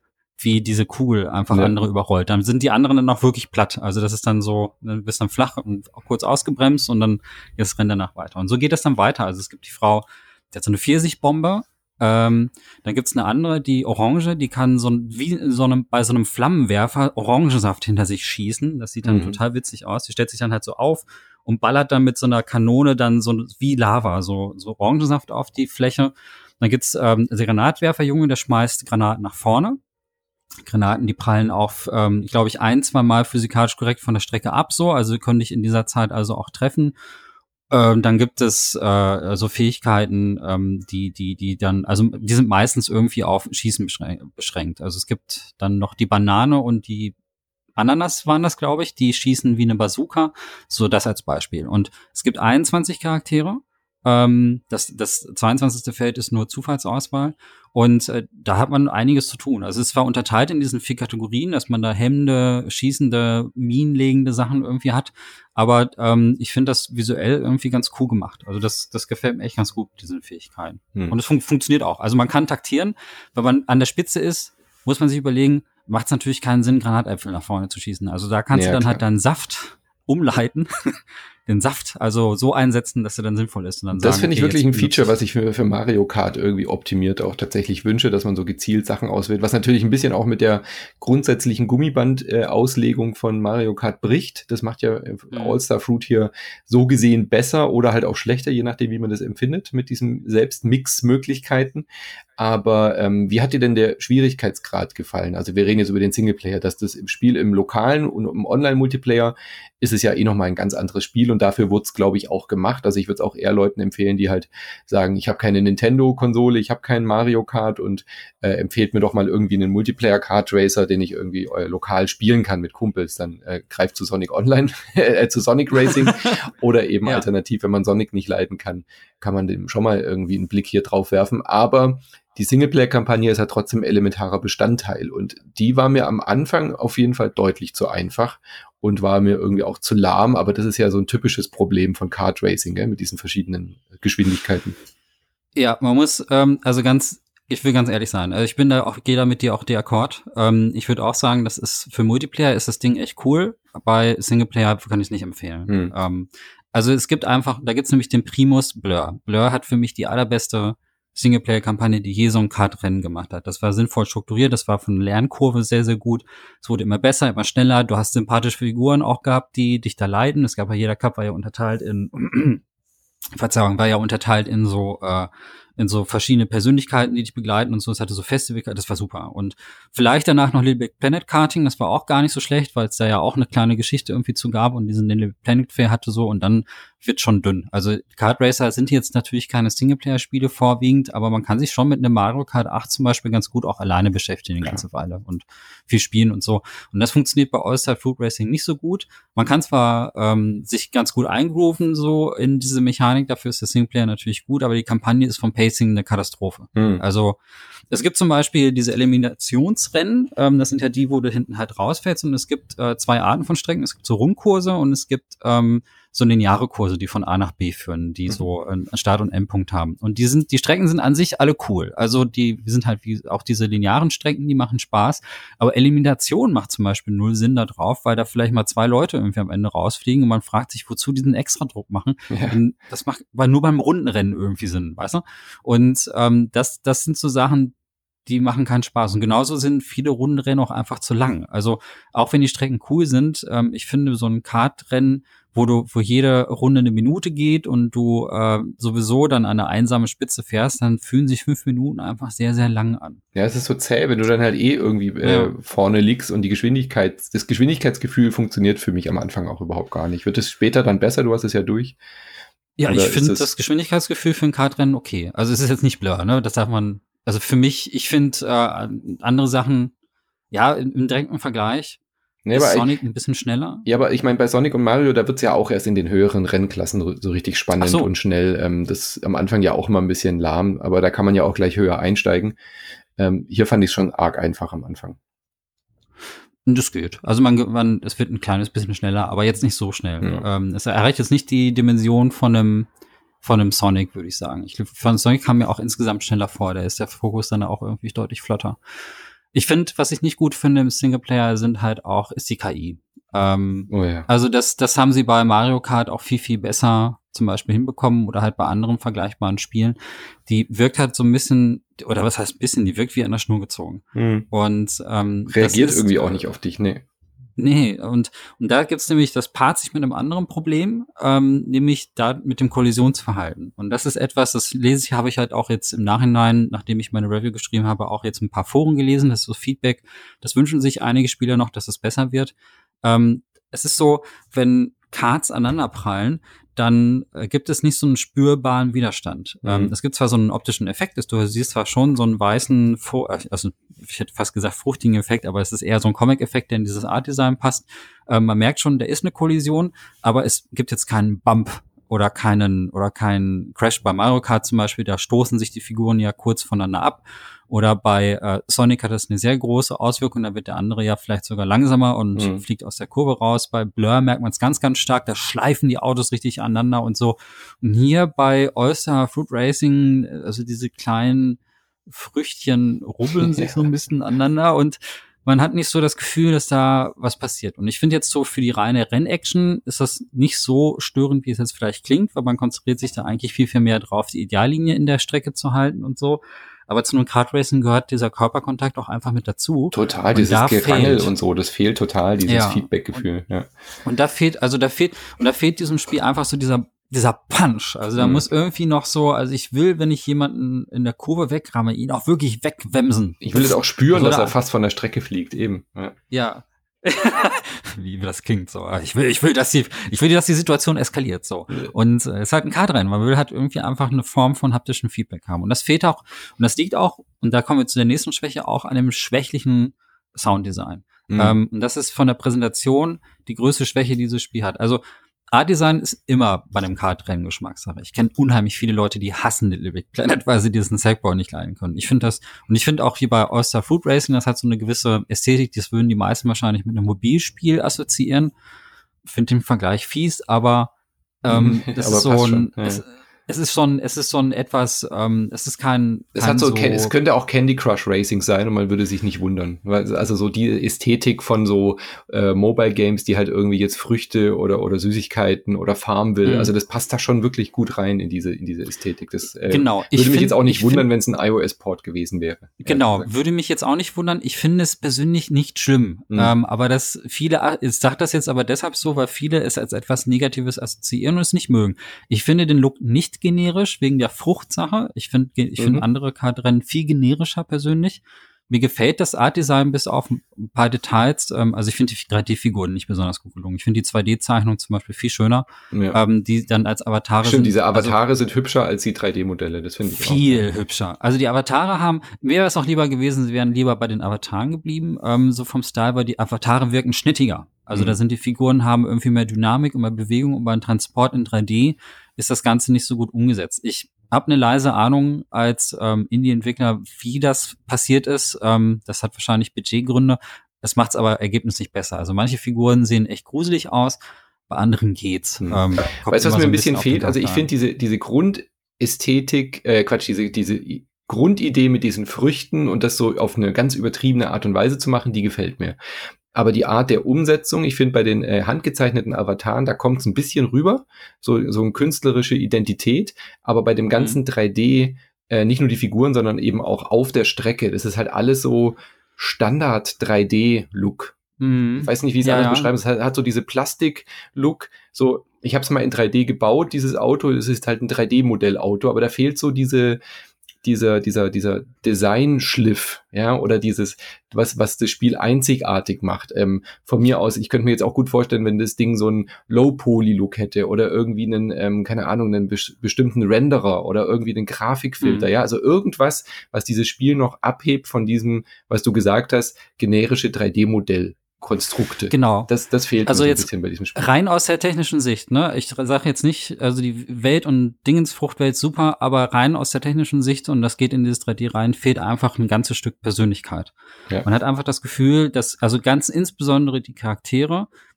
wie diese Kugel einfach ja. andere überrollt. Dann sind die anderen dann auch wirklich platt. Also das ist dann so, dann bist dann flach und kurz ausgebremst und dann jetzt rennt danach weiter. Und so geht das dann weiter. Also es gibt die Frau, die hat so eine Pfirsichbombe. Ähm, dann gibt's eine andere, die Orange, die kann so wie so einem, bei so einem Flammenwerfer Orangensaft hinter sich schießen. Das sieht dann mhm. total witzig aus. Die stellt sich dann halt so auf und ballert dann mit so einer Kanone dann so wie Lava, so, so Orangensaft auf die Fläche. Dann gibt's ähm, der Granatwerferjunge, der schmeißt Granaten nach vorne. Granaten, die prallen auch, ähm, ich glaube ich, ein, zwei Mal physikalisch korrekt von der Strecke ab, so. Also können dich in dieser Zeit also auch treffen. Ähm, dann gibt es äh, so Fähigkeiten, ähm, die, die, die dann, also die sind meistens irgendwie auf Schießen beschränkt. Also es gibt dann noch die Banane und die Ananas waren das, glaube ich, die schießen wie eine Bazooka. So das als Beispiel. Und es gibt einundzwanzig Charaktere. Ähm, das, das zweiundzwanzigste Feld ist nur Zufallsauswahl. Und äh, da hat man einiges zu tun. Also es ist zwar unterteilt in diesen vier Kategorien, dass man da hemmende, schießende, minenlegende Sachen irgendwie hat, aber ähm, ich finde das visuell irgendwie ganz cool gemacht. Also das, das gefällt mir echt ganz gut, diese Fähigkeiten. Hm. Und es fun- funktioniert auch. Also man kann taktieren, wenn man an der Spitze ist, muss man sich überlegen, macht es natürlich keinen Sinn, Granatäpfel nach vorne zu schießen. Also da kannst ja, du dann klar. halt deinen Saft umleiten, den Saft also so einsetzen, dass er dann sinnvoll ist. Und dann das sagen, finde ich okay, wirklich ein Feature, was ich für, für Mario Kart irgendwie optimiert auch tatsächlich wünsche, dass man so gezielt Sachen auswählt, was natürlich ein bisschen auch mit der grundsätzlichen Gummiband-Auslegung äh, von Mario Kart bricht. Das macht ja mhm. All-Star Fruit hier so gesehen besser oder halt auch schlechter, je nachdem, wie man das empfindet, mit diesen Selbstmix-Möglichkeiten. Aber ähm, wie hat dir denn der Schwierigkeitsgrad gefallen? Also wir reden jetzt über den Singleplayer, dass das im Spiel im lokalen und im Online-Multiplayer ist es ja eh nochmal ein ganz anderes Spiel und dafür wurde es, glaube ich, auch gemacht. Also ich würde es auch eher Leuten empfehlen, die halt sagen, ich habe keine Nintendo-Konsole, ich habe keinen Mario Kart und äh, empfehlt mir doch mal irgendwie einen Multiplayer-Kart-Racer, den ich irgendwie äh, lokal spielen kann mit Kumpels. Dann äh, greift zu Sonic Online, äh, zu Sonic Racing oder eben ja. alternativ, wenn man Sonic nicht leiten kann, kann man dem schon mal irgendwie einen Blick hier drauf werfen. Aber die Singleplayer-Kampagne ist ja trotzdem elementarer Bestandteil und die war mir am Anfang auf jeden Fall deutlich zu einfach und war mir irgendwie auch zu lahm, aber das ist ja so ein typisches Problem von Kart Racing, gell, mit diesen verschiedenen Geschwindigkeiten. Ja, man muss, ähm, also ganz, ich will ganz ehrlich sein, also ich bin da auch, gehe da mit dir auch d'accord. Ähm, ich würde auch sagen, das ist, für Multiplayer ist das Ding echt cool, bei Singleplayer kann ich es nicht empfehlen. Hm. Ähm, also es gibt einfach, da gibt's nämlich den Primus Blur. Blur hat für mich die allerbeste Singleplayer-Kampagne, die je so ein Kartrennen gemacht hat. Das war sinnvoll strukturiert, das war von der Lernkurve sehr, sehr gut. Es wurde immer besser, immer schneller. Du hast sympathische Figuren auch gehabt, die dich da leiden. Es gab ja, jeder Cup war ja unterteilt in, Verzeihung, war ja unterteilt in so, äh, in so verschiedene Persönlichkeiten, die dich begleiten und so. Es hatte so Festival, das war super. Und vielleicht danach noch Little Big Planet Karting, das war auch gar nicht so schlecht, weil es da ja auch eine kleine Geschichte irgendwie zu gab und diesen Little Big Planet Fair hatte so und dann wird schon dünn. Also Kart Racer sind jetzt natürlich keine Singleplayer-Spiele vorwiegend, aber man kann sich schon mit einem Mario Kart acht zum Beispiel ganz gut auch alleine beschäftigen eine ganze Weile und viel spielen und so. Und das funktioniert bei All-Star Fruit Racing nicht so gut. Man kann zwar ähm, sich ganz gut eingrooven so in diese Mechanik, dafür ist der Singleplayer natürlich gut, aber die Kampagne ist vom Pacing eine Katastrophe. Hm. Also es gibt zum Beispiel diese Eliminationsrennen, ähm, das sind ja die, wo du hinten halt rausfällst und es gibt äh, zwei Arten von Strecken. Es gibt so Rundkurse und es gibt ähm, so lineare Kurse, die von A nach B führen, die mhm. so einen Start- und Endpunkt haben. Und die sind, die Strecken sind an sich alle cool. Also die sind halt wie auch diese linearen Strecken, die machen Spaß. Aber Elimination macht zum Beispiel null Sinn da drauf, weil da vielleicht mal zwei Leute irgendwie am Ende rausfliegen und man fragt sich, wozu diesen Extradruck machen. Ja. Und das macht weil nur beim Rundenrennen irgendwie Sinn, weißt du? Und ähm, das, das sind so Sachen, die machen keinen Spaß. Und genauso sind viele Rundenrennen auch einfach zu lang. Also auch wenn die Strecken cool sind, ähm, ich finde so ein Kartrennen, wo du, wo jede Runde eine Minute geht und du äh, sowieso dann an eine einsame Spitze fährst, dann fühlen sich fünf Minuten einfach sehr, sehr lang an. Ja, es ist so zäh, wenn du dann halt eh irgendwie äh, ja. vorne liegst und die Geschwindigkeit, das Geschwindigkeitsgefühl funktioniert für mich am Anfang auch überhaupt gar nicht. Wird es später dann besser? Du hast es ja durch. Ja, Oder ich finde das Geschwindigkeitsgefühl für ein Kartrennen okay. Also es ist jetzt nicht Blur, ne? Das darf man, also für mich, ich finde äh, andere Sachen, ja, im, im direkten Vergleich, Nee, ist Sonic ich, ein bisschen schneller? Ja, aber ich meine, bei Sonic und Mario, da wird's ja auch erst in den höheren Rennklassen so richtig spannend so. und schnell. Ähm, das ist am Anfang ja auch immer ein bisschen lahm, aber da kann man ja auch gleich höher einsteigen. Ähm, hier fand ich es schon arg einfach am Anfang. Das geht. Also man, man, es wird ein kleines bisschen schneller, aber jetzt nicht so schnell. Ja. Ähm, es erreicht jetzt nicht die Dimension von einem von einem Sonic, würde ich sagen. Ich von Sonic kam mir auch insgesamt schneller vor. Da ist der Fokus dann auch irgendwie deutlich flotter. Ich finde, was ich nicht gut finde im Singleplayer sind halt auch, ist die K I. Ähm, oh ja. Also das, das haben sie bei Mario Kart auch viel, viel besser zum Beispiel hinbekommen oder halt bei anderen vergleichbaren Spielen. Die wirkt halt so ein bisschen, oder was heißt ein bisschen, die wirkt wie an der Schnur gezogen. Hm. Und ähm, reagiert das ist, irgendwie auch nicht auf dich, nee. Nee, und, und da gibt's nämlich, das paart sich mit einem anderen Problem, ähm, nämlich da mit dem Kollisionsverhalten. Und das ist etwas, das lese ich, habe ich halt auch jetzt im Nachhinein, nachdem ich meine Review geschrieben habe, auch jetzt ein paar Foren gelesen, das ist so Feedback, das wünschen sich einige Spieler noch, dass es besser wird. Ähm, es ist so, wenn Karts aneinanderprallen, dann äh, gibt es nicht so einen spürbaren Widerstand. Mhm. Ähm, es gibt zwar so einen optischen Effekt, dass du siehst zwar schon so einen weißen, also ich hätte fast gesagt fruchtigen Effekt, aber es ist eher so ein Comic-Effekt, der in dieses Art-Design passt. Ähm, man merkt schon, da ist eine Kollision, aber es gibt jetzt keinen Bump oder keinen oder keinen Crash bei Mario Kart zum Beispiel. Da stoßen sich die Figuren ja kurz voneinander ab. Oder bei äh, Sonic hat das eine sehr große Auswirkung, da wird der andere ja vielleicht sogar langsamer und mhm. fliegt aus der Kurve raus. Bei Blur merkt man es ganz, ganz stark, da schleifen die Autos richtig aneinander und so. Und hier bei All-Star Fruit Racing, also diese kleinen Früchtchen rubbeln sich so ein bisschen aneinander und man hat nicht so das Gefühl, dass da was passiert. Und ich finde jetzt so für die reine Rennaction ist das nicht so störend, wie es jetzt vielleicht klingt, weil man konzentriert sich da eigentlich viel, viel mehr drauf, die Ideallinie in der Strecke zu halten und so. Aber zu einem Kartracing gehört dieser Körperkontakt auch einfach mit dazu. Total, und dieses Gerangel und so, das fehlt total, dieses ja, Feedback-Gefühl. Und, ja. und da fehlt, also da fehlt, und da fehlt diesem Spiel einfach so dieser dieser Punch. Also da mhm. muss irgendwie noch so, also ich will, wenn ich jemanden in der Kurve wegramme, ihn auch wirklich wegwemsen. Ich will es auch spüren, also dass da er fast von der Strecke fliegt, eben. Ja. ja. Wie das klingt so. Ich will, ich will, dass die, ich will, dass die Situation eskaliert so. Ja. Und äh, es ist halt ein Kartrennen. Man will halt irgendwie einfach eine Form von haptischem Feedback haben. Und das fehlt auch, und das liegt auch, und da kommen wir zu der nächsten Schwäche, auch an dem schwächlichen Sounddesign. Mhm. Ähm, und das ist von der Präsentation die größte Schwäche, die dieses Spiel hat. Also Art-Design ist immer bei einem Kartrennen Geschmackssache. Ich kenne unheimlich viele Leute, die hassen Little Big Planet, weil sie diesen Sackboy nicht leiden können. Ich finde das, und ich finde auch hier bei All-Star Fruit Racing, das hat so eine gewisse Ästhetik, das würden die meisten wahrscheinlich mit einem Mobilspiel assoziieren. Finde den Vergleich fies, aber ähm, das aber ist so ein, ja. es, es ist schon, es ist schon etwas, ähm, es ist kein, es kein hat so, so es könnte auch Candy Crush Racing sein und man würde sich nicht wundern. Also so die Ästhetik von so äh, Mobile Games, die halt irgendwie jetzt Früchte oder oder Süßigkeiten oder Farmville, mhm. also das passt da schon wirklich gut rein in diese in diese Ästhetik. Das äh, genau. würde mich find, jetzt auch nicht wundern, wenn es ein iOS-Port gewesen wäre. Genau, würde mich jetzt auch nicht wundern. Ich finde es persönlich nicht schlimm, mhm. ähm, aber dass viele, ich sage das jetzt aber deshalb so, weil viele es als etwas Negatives assoziieren und es nicht mögen. Ich finde den Look nicht generisch, wegen der Fruchtsache. Ich finde ich finde Mhm. andere Kartrennen viel generischer persönlich. Mir gefällt das Art-Design bis auf ein paar Details. Ähm, also ich finde die drei D-Figuren nicht besonders gut gelungen. Ich finde die zwei D-Zeichnung zum Beispiel viel schöner, Ja. ähm, die dann als Avatare Stimmt, sind. diese Avatare also, sind hübscher als die drei D-Modelle, das finde ich viel auch. hübscher. Also die Avatare haben, mir wäre es auch lieber gewesen, sie wären lieber bei den Avataren geblieben, ähm, so vom Style, weil die Avatare wirken schnittiger. Also Mhm. da sind die Figuren, haben irgendwie mehr Dynamik und mehr Bewegung und beim Transport in drei D ist das Ganze nicht so gut umgesetzt. Ich habe eine leise Ahnung als ähm, Indie-Entwickler, wie das passiert ist. Ähm, das hat wahrscheinlich Budgetgründe. Das macht es aber ergebnislich besser. Also manche Figuren sehen echt gruselig aus, bei anderen geht's. Hm. Ähm, weißt du, was mir so ein bisschen auf den fehlt? Also ich Charakter finde diese, diese Grundästhetik, äh, Quatsch, diese, diese Grundidee mit diesen Früchten und das so auf eine ganz übertriebene Art und Weise zu machen, die gefällt mir. Aber die Art der Umsetzung, ich finde bei den äh, handgezeichneten Avataren, da kommt es ein bisschen rüber, so, so eine künstlerische Identität, aber bei dem ganzen Mhm. drei D, äh, nicht nur die Figuren, sondern eben auch auf der Strecke, das ist halt alles so Standard drei D-Look. Mhm. Ich weiß nicht, wie ich es Ja, anders ja. beschreiben. Es hat, hat so diese Plastik-Look, so, ich habe es mal in drei D gebaut, dieses Auto, es ist halt ein drei D-Modell-Auto, aber da fehlt so diese, dieser, dieser, dieser Designschliff, ja, oder dieses, was, was das Spiel einzigartig macht. Ähm, von mir aus, ich könnte mir jetzt auch gut vorstellen, wenn das Ding so einen Low-Poly-Look hätte oder irgendwie einen, ähm, keine Ahnung, einen bes- bestimmten Renderer oder irgendwie einen Grafikfilter, Mhm. ja, also irgendwas, was dieses Spiel noch abhebt von diesem, was du gesagt hast, generische drei D-Modell. Konstrukte. Genau. Das, das fehlt Also mir so ein jetzt bisschen bei diesem Spiel. rein aus der technischen Sicht, ne? Ich sage jetzt nicht, also die Welt und Dingensfruchtwelt super, aber rein aus der technischen Sicht, und das geht in dieses drei D rein, fehlt einfach ein ganzes Stück Persönlichkeit. Ja. Man hat einfach das Gefühl, dass, also ganz insbesondere die Charaktere,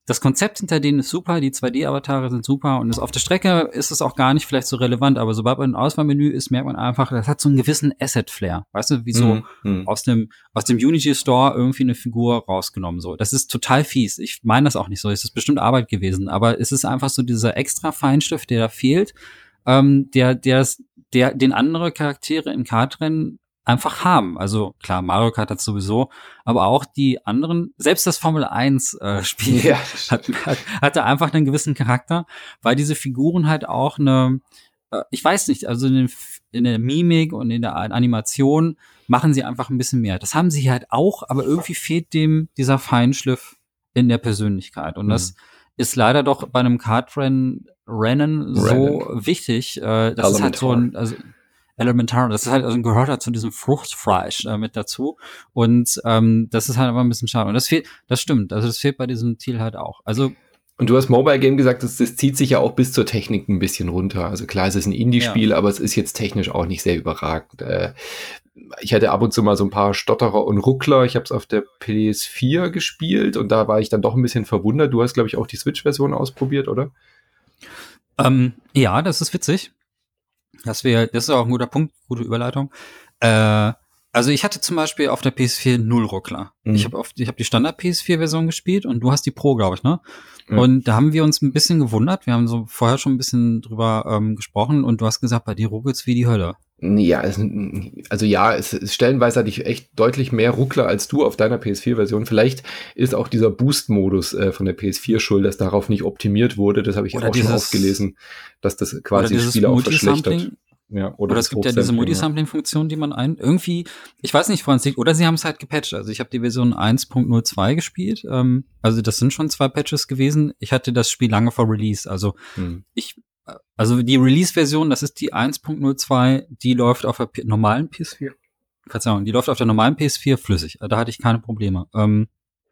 das Konzept hinter denen ist super, die zwei D-Avatare sind super und ist auf der Strecke ist es auch gar nicht vielleicht so relevant, aber sobald man im Auswahlmenü ist, merkt man einfach, das hat so einen gewissen Asset-Flair. Weißt du, wie so mhm. aus dem aus dem Unity Store irgendwie eine Figur rausgenommen. So, das ist total fies. Ich meine das auch nicht so. Es ist bestimmt Arbeit gewesen, aber es ist einfach so dieser extra Feinstift, der da fehlt, ähm, der der der den andere Charaktere in Kartrennen einfach haben. Also klar, Mario Kart hat sowieso, aber auch die anderen, selbst das Formel eins äh, Spiel ja. hat, hat, hatte einfach einen gewissen Charakter, weil diese Figuren halt auch eine, äh, ich weiß nicht, also in, den, in der Mimik und in der Animation machen sie einfach ein bisschen mehr. Das haben sie halt auch, aber irgendwie fehlt dem dieser Feinschliff in der Persönlichkeit. Und mhm. das ist leider doch bei einem Kartrennen Rennen so Rennen. wichtig. Äh, das Elementar. ist halt so ein, also Elementar, das ist halt, also gehört halt zu diesem Fruchtfleisch äh, mit dazu. Und ähm, das ist halt aber ein bisschen schade. Und das fehlt, das stimmt, also das fehlt bei diesem Ziel halt auch. Also und du hast Mobile Game gesagt, das, das zieht sich ja auch bis zur Technik ein bisschen runter. Also klar, es ist ein Indie-Spiel, ja. aber es ist jetzt technisch auch nicht sehr überragend. Äh, ich hatte ab und zu mal so ein paar Stotterer und Ruckler. Ich habe es auf der P S vier gespielt und da war ich dann doch ein bisschen verwundert. Du hast, glaube ich, auch die Switch-Version ausprobiert, oder? Ähm, ja, das ist witzig. Das wäre, das ist auch ein guter Punkt, gute Überleitung. Äh, also ich hatte zum Beispiel auf der P S vier null Ruckler. Mhm. Ich habe auf, ich habe die Standard-P S vier Version gespielt und du hast die Pro, glaube ich, ne? Mhm. Und da haben wir uns ein bisschen gewundert. Wir haben so vorher schon ein bisschen drüber ähm, gesprochen und du hast gesagt, bei dir ruckelt's wie die Hölle. Ja, es, also ja, es, es stellenweise hatte ich echt deutlich mehr Ruckler als du auf deiner P S vier Version. Vielleicht ist auch dieser Boost-Modus äh, von der P S vier schuld, dass darauf nicht optimiert wurde. Das habe ich oder auch dieses, schon oft gelesen, dass das quasi die Spiele auch verschlechtert. Ja, oder, oder es gibt ja diese Multisampling-Funktion, die man ein, irgendwie, ich weiß nicht, woran es liegt, oder sie haben es halt gepatcht. Also ich habe die Version eins Punkt null zwei gespielt, ähm, also das sind schon zwei Patches gewesen. Ich hatte das Spiel lange vor Release, also hm. ich, also die Release-Version, das ist die eins Punkt null zwei, die läuft auf der P- normalen P S vier. Verzeihung, die läuft auf der normalen P S vier flüssig, da hatte ich keine Probleme. Ähm,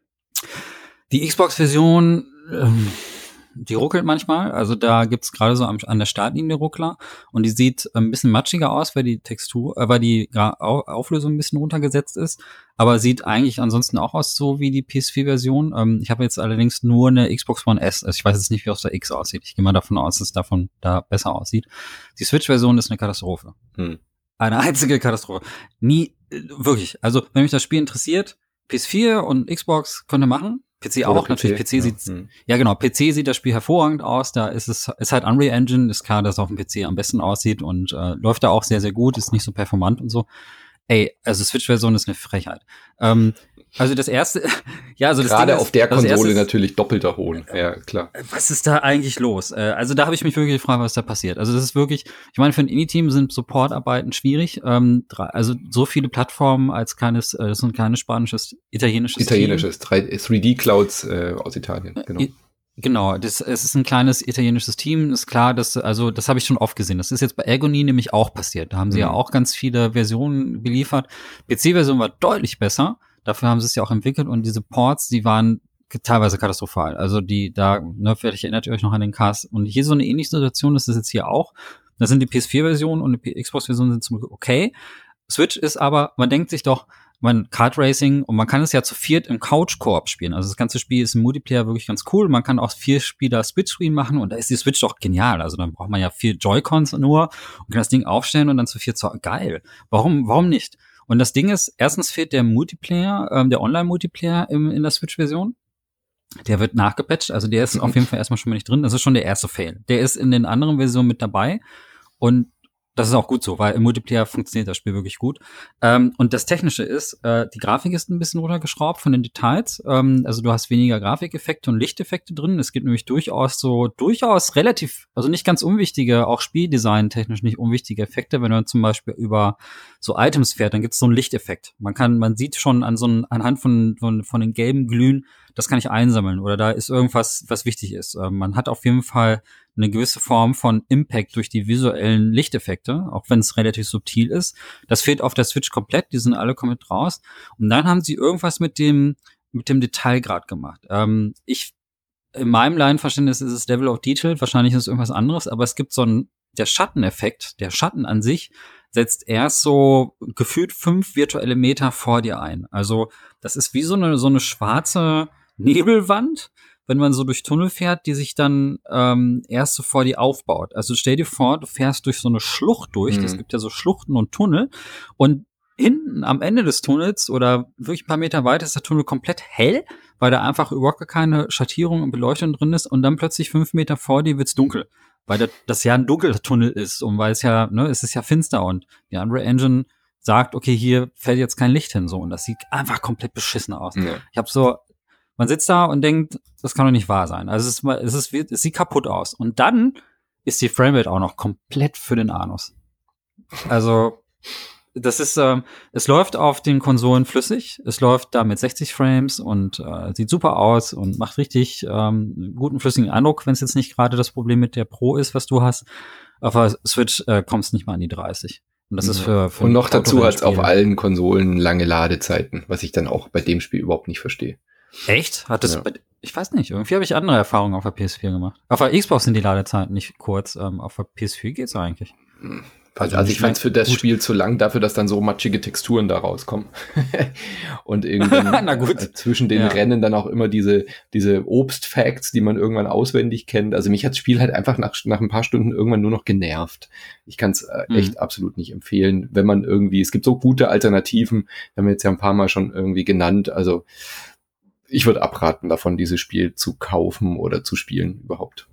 die Xbox-Version, ähm, die ruckelt manchmal, also da gibt's gerade so am, an der Startlinie Ruckler und die sieht ein bisschen matschiger aus, weil die Textur, äh, weil die Auflösung ein bisschen runtergesetzt ist, aber sieht eigentlich ansonsten auch aus so wie die P S vier Version. Ähm, ich habe jetzt allerdings nur eine Xbox One S, also ich weiß jetzt nicht, wie aus der X aussieht. Ich gehe mal davon aus, dass es davon da besser aussieht. Die Switch-Version ist eine Katastrophe. Hm. Eine einzige Katastrophe. Nie, äh, wirklich, also wenn mich das Spiel interessiert, P S vier und Xbox könnt ihr machen. P C auch, P C, natürlich. P C ja. sieht, hm. ja genau, P C sieht das Spiel hervorragend aus. Da ist es, ist halt Unreal Engine, ist klar, dass es auf dem P C am besten aussieht und äh, läuft da auch sehr, sehr gut, ist nicht so performant und so. Ey, also Switch-Version ist eine Frechheit. Ähm, also das erste, ja, also das gerade Ding ist, auf der Konsole ist, natürlich doppelter Hohn. Ja, klar. Was ist da eigentlich los? Äh, also da habe ich mich wirklich gefragt, was da passiert. Also das ist wirklich, ich meine, für ein Indie-Team sind Supportarbeiten schwierig. Ähm, drei, also so viele Plattformen als kleines, äh, das ist ein kleines spanisches, italienisches Italienisches, Team. drei D Clouds äh, aus Italien, genau. Äh, Genau, das, es ist ein kleines italienisches Team, ist klar, dass, also das habe ich schon oft gesehen. Das ist jetzt bei Agony nämlich auch passiert. Da haben sie mhm. ja auch ganz viele Versionen geliefert. P C-Version war deutlich besser, dafür haben sie es ja auch entwickelt und diese Ports, die waren teilweise katastrophal. Also die, da, ne, vielleicht erinnert ihr euch noch an den Cast. Und hier so eine ähnliche Situation ist das jetzt hier auch. Das sind die P S vier-Versionen und die Xbox-Versionen sind zum Glück okay. Switch ist aber, man denkt sich doch, man Kart Racing und man kann es ja zu viert im Couch-Koop spielen. Also das ganze Spiel ist im Multiplayer wirklich ganz cool. Man kann auch vier Spieler Split-Screen machen und da ist die Switch doch genial. Also dann braucht man ja vier Joy-Cons nur und kann das Ding aufstellen und dann zu viert zocken. Geil. Warum, warum nicht? Und das Ding ist, erstens fehlt der Multiplayer, ähm, der Online-Multiplayer im, in der Switch-Version. Der wird nachgepatcht, also der ist auf jeden Fall erstmal schon mal nicht drin. Das ist schon der erste Fail. Der ist in den anderen Versionen mit dabei und das ist auch gut so, weil im Multiplayer funktioniert das Spiel wirklich gut. Ähm, und das Technische ist, äh, die Grafik ist ein bisschen runtergeschraubt von den Details. Ähm, also du hast weniger Grafikeffekte und Lichteffekte drin. Es gibt nämlich durchaus so, durchaus relativ, also nicht ganz unwichtige, auch Spieldesign-technisch nicht unwichtige Effekte. Wenn du zum Beispiel über so Items fährt, dann gibt es so einen Lichteffekt. Man kann, man sieht schon an so einen, anhand von, von, von den gelben Glühen, das kann ich einsammeln oder da ist irgendwas, was wichtig ist. Ähm, man hat auf jeden Fall eine gewisse Form von Impact durch die visuellen Lichteffekte, auch wenn es relativ subtil ist. Das fehlt auf der Switch komplett, die sind alle komplett raus. Und dann haben sie irgendwas mit dem mit dem Detailgrad gemacht. Ähm, ich in meinem Laienverständnis ist es Level of Detail, wahrscheinlich ist es irgendwas anderes, aber es gibt so einen, der Schatteneffekt, der Schatten an sich setzt erst so gefühlt fünf virtuelle Meter vor dir ein. Also das ist wie so eine so eine schwarze Nebelwand, wenn man so durch Tunnel fährt, die sich dann ähm, erst so vor dir aufbaut. Also stell dir vor, du fährst durch so eine Schlucht durch, es Mhm. gibt ja so Schluchten und Tunnel und hinten am Ende des Tunnels oder wirklich ein paar Meter weiter ist der Tunnel komplett hell, weil da einfach überhaupt gar keine Schattierung und Beleuchtung drin ist und dann plötzlich fünf Meter vor dir wird's dunkel, weil das, das ja ein dunkler Tunnel ist und weil es ja, ne, es ist ja finster und die Unreal Engine sagt, okay, hier fällt jetzt kein Licht hin so und das sieht einfach komplett beschissen aus. Ja. Ich habe so, man sitzt da und denkt, das kann doch nicht wahr sein. Also es ist, es ist, es sieht kaputt aus und dann ist die Framerate auch noch komplett für den Anus. Also das ist, ähm, es läuft auf den Konsolen flüssig. Es läuft da mit sechzig Frames und äh, sieht super aus und macht richtig ähm, guten, flüssigen Eindruck, wenn es jetzt nicht gerade das Problem mit der Pro ist, was du hast. Auf der Switch äh, kommst nicht mal an die dreißig. Und das ist für, für Und noch dazu hat es auf Autorenspiel- allen Konsolen lange Ladezeiten, was ich dann auch bei dem Spiel überhaupt nicht verstehe. Echt? Hat das Ja. bei, ich weiß nicht, irgendwie habe ich andere Erfahrungen auf der P S vier gemacht. Auf der Xbox sind die Ladezeiten nicht kurz, ähm, auf der P S vier geht's eigentlich. Also, also ich fand es für das Gut. Spiel zu lang, dafür, dass dann so matschige Texturen da rauskommen. Und irgendwann Na gut. äh, zwischen den Ja. Rennen dann auch immer diese, diese Obst-Facts, die man irgendwann auswendig kennt. Also mich hat das Spiel halt einfach nach, nach ein paar Stunden irgendwann nur noch genervt. Ich kann es äh, Mhm. echt absolut nicht empfehlen, wenn man irgendwie, es gibt so gute Alternativen, haben wir jetzt ja ein paar Mal schon irgendwie genannt. Also ich würde abraten davon, dieses Spiel zu kaufen oder zu spielen überhaupt.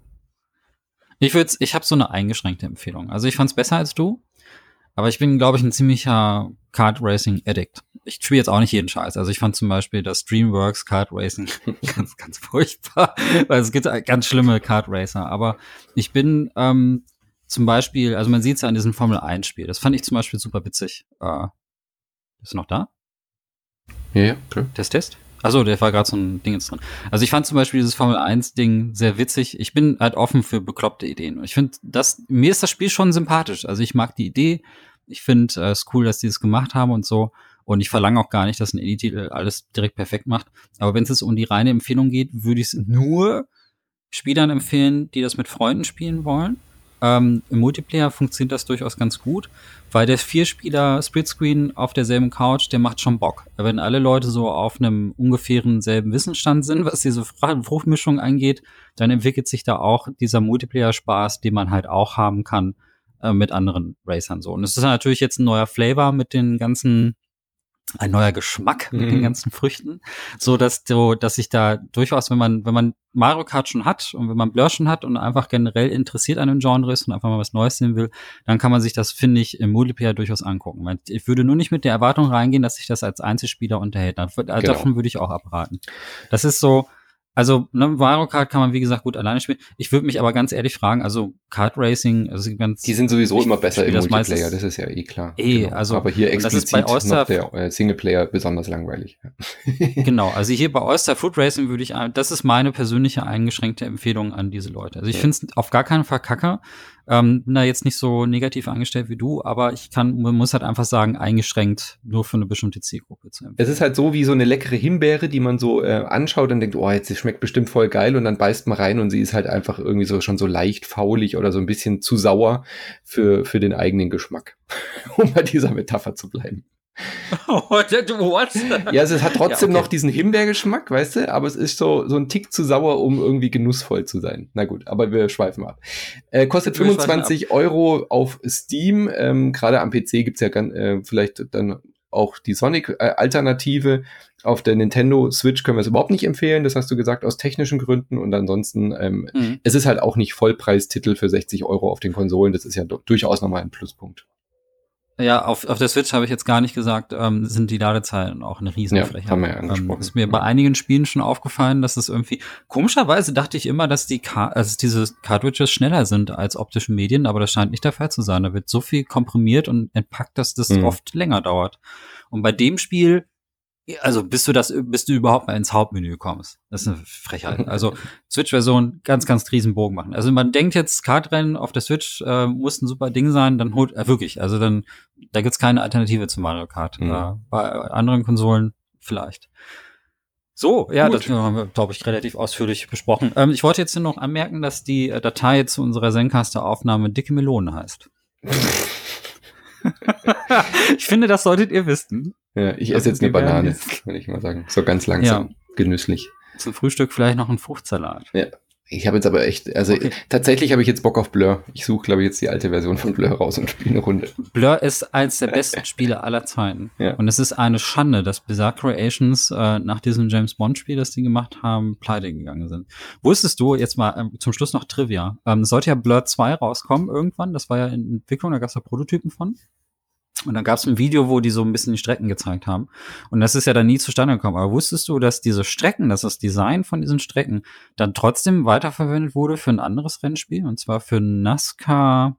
Ich würde, ich habe so eine eingeschränkte Empfehlung. Also ich fand's besser als du, aber ich bin, glaube ich, ein ziemlicher Kart Racing Addict. Ich spiele jetzt auch nicht jeden Scheiß. Also ich fand zum Beispiel das DreamWorks Kart Racing ganz, ganz furchtbar, weil es gibt ganz schlimme Kart Racer. Aber ich bin ähm, zum Beispiel, also man sieht es ja an diesem Formel eins Spiel. Das fand ich zum Beispiel super witzig. Äh, bist du noch da? Ja, ja, klar. Test, Test? Also der war gerade so ein Ding jetzt drin. Also ich fand zum Beispiel dieses Formel eins Ding sehr witzig. Ich bin halt offen für bekloppte Ideen. Und ich finde, das, mir ist das Spiel schon sympathisch. Also ich mag die Idee. Ich finde äh, es cool, dass die das gemacht haben und so. Und ich verlange auch gar nicht, dass ein Indie-Titel alles direkt perfekt macht. Aber wenn es jetzt um die reine Empfehlung geht, würde ich es nur Spielern empfehlen, die das mit Freunden spielen wollen. Ähm, Im Multiplayer funktioniert das durchaus ganz gut, weil der Vierspieler Splitscreen auf derselben Couch, der macht schon Bock. Wenn alle Leute so auf einem ungefähren selben Wissensstand sind, was diese Fruchtmischung angeht, dann entwickelt sich da auch dieser Multiplayer-Spaß, den man halt auch haben kann äh, mit anderen Racern so. Und es ist natürlich jetzt ein neuer Flavor mit den ganzen ein neuer Geschmack mit Mhm. den ganzen Früchten, so dass so, dass sich da durchaus, wenn man, wenn man Mario Kart schon hat und wenn man Blur schon hat und einfach generell interessiert an dem Genre ist und einfach mal was Neues sehen will, dann kann man sich das, finde ich, im Multiplayer durchaus angucken. Weil ich würde nur nicht mit der Erwartung reingehen, dass sich das als Einzelspieler unterhält. Davon Genau. würde ich auch abraten. Das ist so, also ne, Mario Kart kann man wie gesagt gut alleine spielen. Ich würde mich aber ganz ehrlich fragen, also Kart Racing, also ganz Die sind sowieso ich immer besser im spiele das Multiplayer, meistens- das ist ja eh klar. Eh, also- Aber hier und das ist explizit bei Oyster- noch der äh, Singleplayer besonders langweilig. Genau, also hier bei Oyster Food Racing würde ich, das ist meine persönliche eingeschränkte Empfehlung an diese Leute. Also ich Ja. finde es auf gar keinen Fall kacke. Ähm, bin da jetzt nicht so negativ angestellt wie du, aber ich kann, man muss halt einfach sagen, eingeschränkt nur für eine bestimmte Zielgruppe zu empfehlen. Es ist halt so wie so eine leckere Himbeere, die man so äh, anschaut und denkt, oh, jetzt die schmeckt bestimmt voll geil und dann beißt man rein und sie ist halt einfach irgendwie so schon so leicht faulig oder so ein bisschen zu sauer für, für den eigenen Geschmack. Um bei dieser Metapher zu bleiben. What? Ja, also es hat trotzdem Ja, okay. noch diesen Himbeergeschmack, weißt du, aber es ist so, so ein Tick zu sauer, um irgendwie genussvoll zu sein. Na gut, aber wir schweifen ab. Äh, kostet Wir schweifen fünfundzwanzig Euro auf Steam. Ähm, Gerade am P C gibt's ja ganz, äh, vielleicht dann auch die Sonic-Alternative. Auf der Nintendo Switch können wir es überhaupt nicht empfehlen, das hast du gesagt, aus technischen Gründen. Und ansonsten, ähm, Mhm. es ist halt auch nicht Vollpreistitel für sechzig Euro auf den Konsolen. Das ist ja do- durchaus nochmal ein Pluspunkt. Ja, auf, auf der Switch habe ich jetzt gar nicht gesagt, ähm, sind die Ladezeiten auch eine Riesenfläche. Ja, haben wir ja angesprochen. Ähm, ist mir bei einigen Spielen schon aufgefallen, dass es irgendwie, komischerweise dachte ich immer, dass die Car also diese Cartridges schneller sind als optische Medien, aber das scheint nicht der Fall zu sein. Da wird so viel komprimiert und entpackt, dass das Mhm. oft länger dauert. Und bei dem Spiel, also bis du das, bis du überhaupt mal ins Hauptmenü kommst. Das ist eine Frechheit. Also Switch-Version ganz, ganz riesen Bogen machen. Also man denkt jetzt, Kartrennen auf der Switch äh, muss ein super Ding sein, dann holt äh, wirklich, also dann, da gibt's keine Alternative zu Mario Kart. Mhm. Äh, bei anderen Konsolen vielleicht. So, ja, Gut. das haben wir, glaube ich, relativ ausführlich besprochen. Ähm, ich wollte jetzt nur noch anmerken, dass die äh, Datei zu unserer Zencaster-Aufnahme Dicke Melone heißt. Ich finde, das solltet ihr wissen. Ja, ich Also esse jetzt eine wir werden Banane, jetzt- würde ich mal sagen. So ganz langsam, genüsslich. Zum Frühstück vielleicht noch ein Fruchtsalat. Ja. Ich habe jetzt aber echt, also okay. tatsächlich habe ich jetzt Bock auf Blur. Ich suche, glaube ich, jetzt die alte Version von Blur raus und spiele eine Runde. Blur ist eines der besten Spiele aller Zeiten. Ja. Und es ist eine Schande, dass Bizarre Creations äh, nach diesem James-Bond-Spiel, das die gemacht haben, pleite gegangen sind. Wusstest du, jetzt mal ähm, zum Schluss noch Trivia, ähm, sollte ja Blur zwei rauskommen irgendwann, das war ja in Entwicklung, da gab es ja Prototypen von. Und dann gab es ein Video, wo die so ein bisschen die Strecken gezeigt haben. Und das ist ja dann nie zustande gekommen. Aber wusstest du, dass diese Strecken, dass das Design von diesen Strecken dann trotzdem weiterverwendet wurde für ein anderes Rennspiel? Und zwar für NASCAR.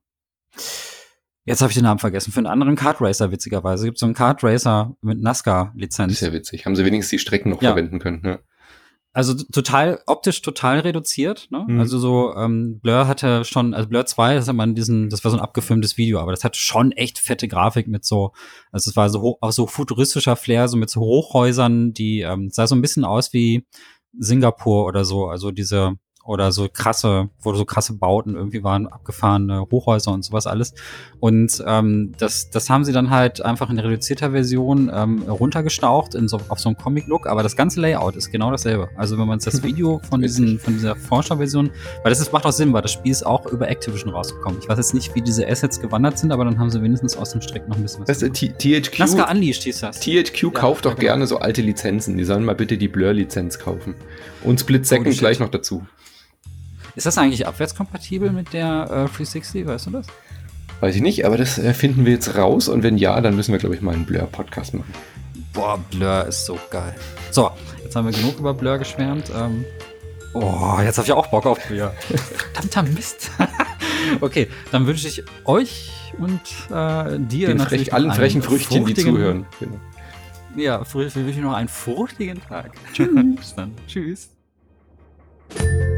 Jetzt habe ich den Namen vergessen. Für einen anderen Kartracer, witzigerweise. Gibt es so einen Kartracer mit NASCAR-Lizenz. Das ist ja witzig. Haben sie wenigstens die Strecken noch ja. verwenden können, ne? Also total, optisch total reduziert, ne? Mhm. Also so, ähm, Blur hatte schon, also Blur zwei, das hat man diesen, das war so ein abgefilmtes Video, aber das hat schon echt fette Grafik mit so, also es war so hoch, auch so futuristischer Flair, so mit so Hochhäusern, die, ähm, sah so ein bisschen aus wie Singapur oder so, also diese, oder so krasse, wo so krasse Bauten irgendwie waren, abgefahrene Hochhäuser und sowas alles. Und ähm, das, das haben sie dann halt einfach in reduzierter Version ähm, runtergestaucht in so, auf so einem Comic-Look, aber das ganze Layout ist genau dasselbe. Also wenn man das Video von diesen, von dieser Forscher-Version, weil das ist, macht auch Sinn, weil das Spiel ist auch über Activision rausgekommen. Ich weiß jetzt nicht, wie diese Assets gewandert sind, aber dann haben sie wenigstens aus dem Streck noch ein bisschen was. Weißt du, T H Q, NASCAR Unleashed hieß das. T H Q ja, kauft doch ja, genau. gerne so alte Lizenzen. Die sollen mal bitte die Blur-Lizenz kaufen. Und Split Second oh, gleich noch dazu. Ist das eigentlich abwärtskompatibel mit der äh, dreihundertsechzig, weißt du das? Weiß ich nicht, aber das äh, finden wir jetzt raus und wenn ja, dann müssen wir, glaube ich, mal einen Blur-Podcast machen. Boah, Blur ist so geil. So, jetzt haben wir genug über Blur geschwärmt. Ähm, oh, jetzt habe ich auch Bock auf Blur. Verdammter Mist. Okay, dann wünsche ich euch und äh, dir Den frech, allen frechen Früchtchen, die zuhören. Genau. Ja, wünsche ich noch einen fruchtigen Tag. Tschüss. Bis dann. Tschüss.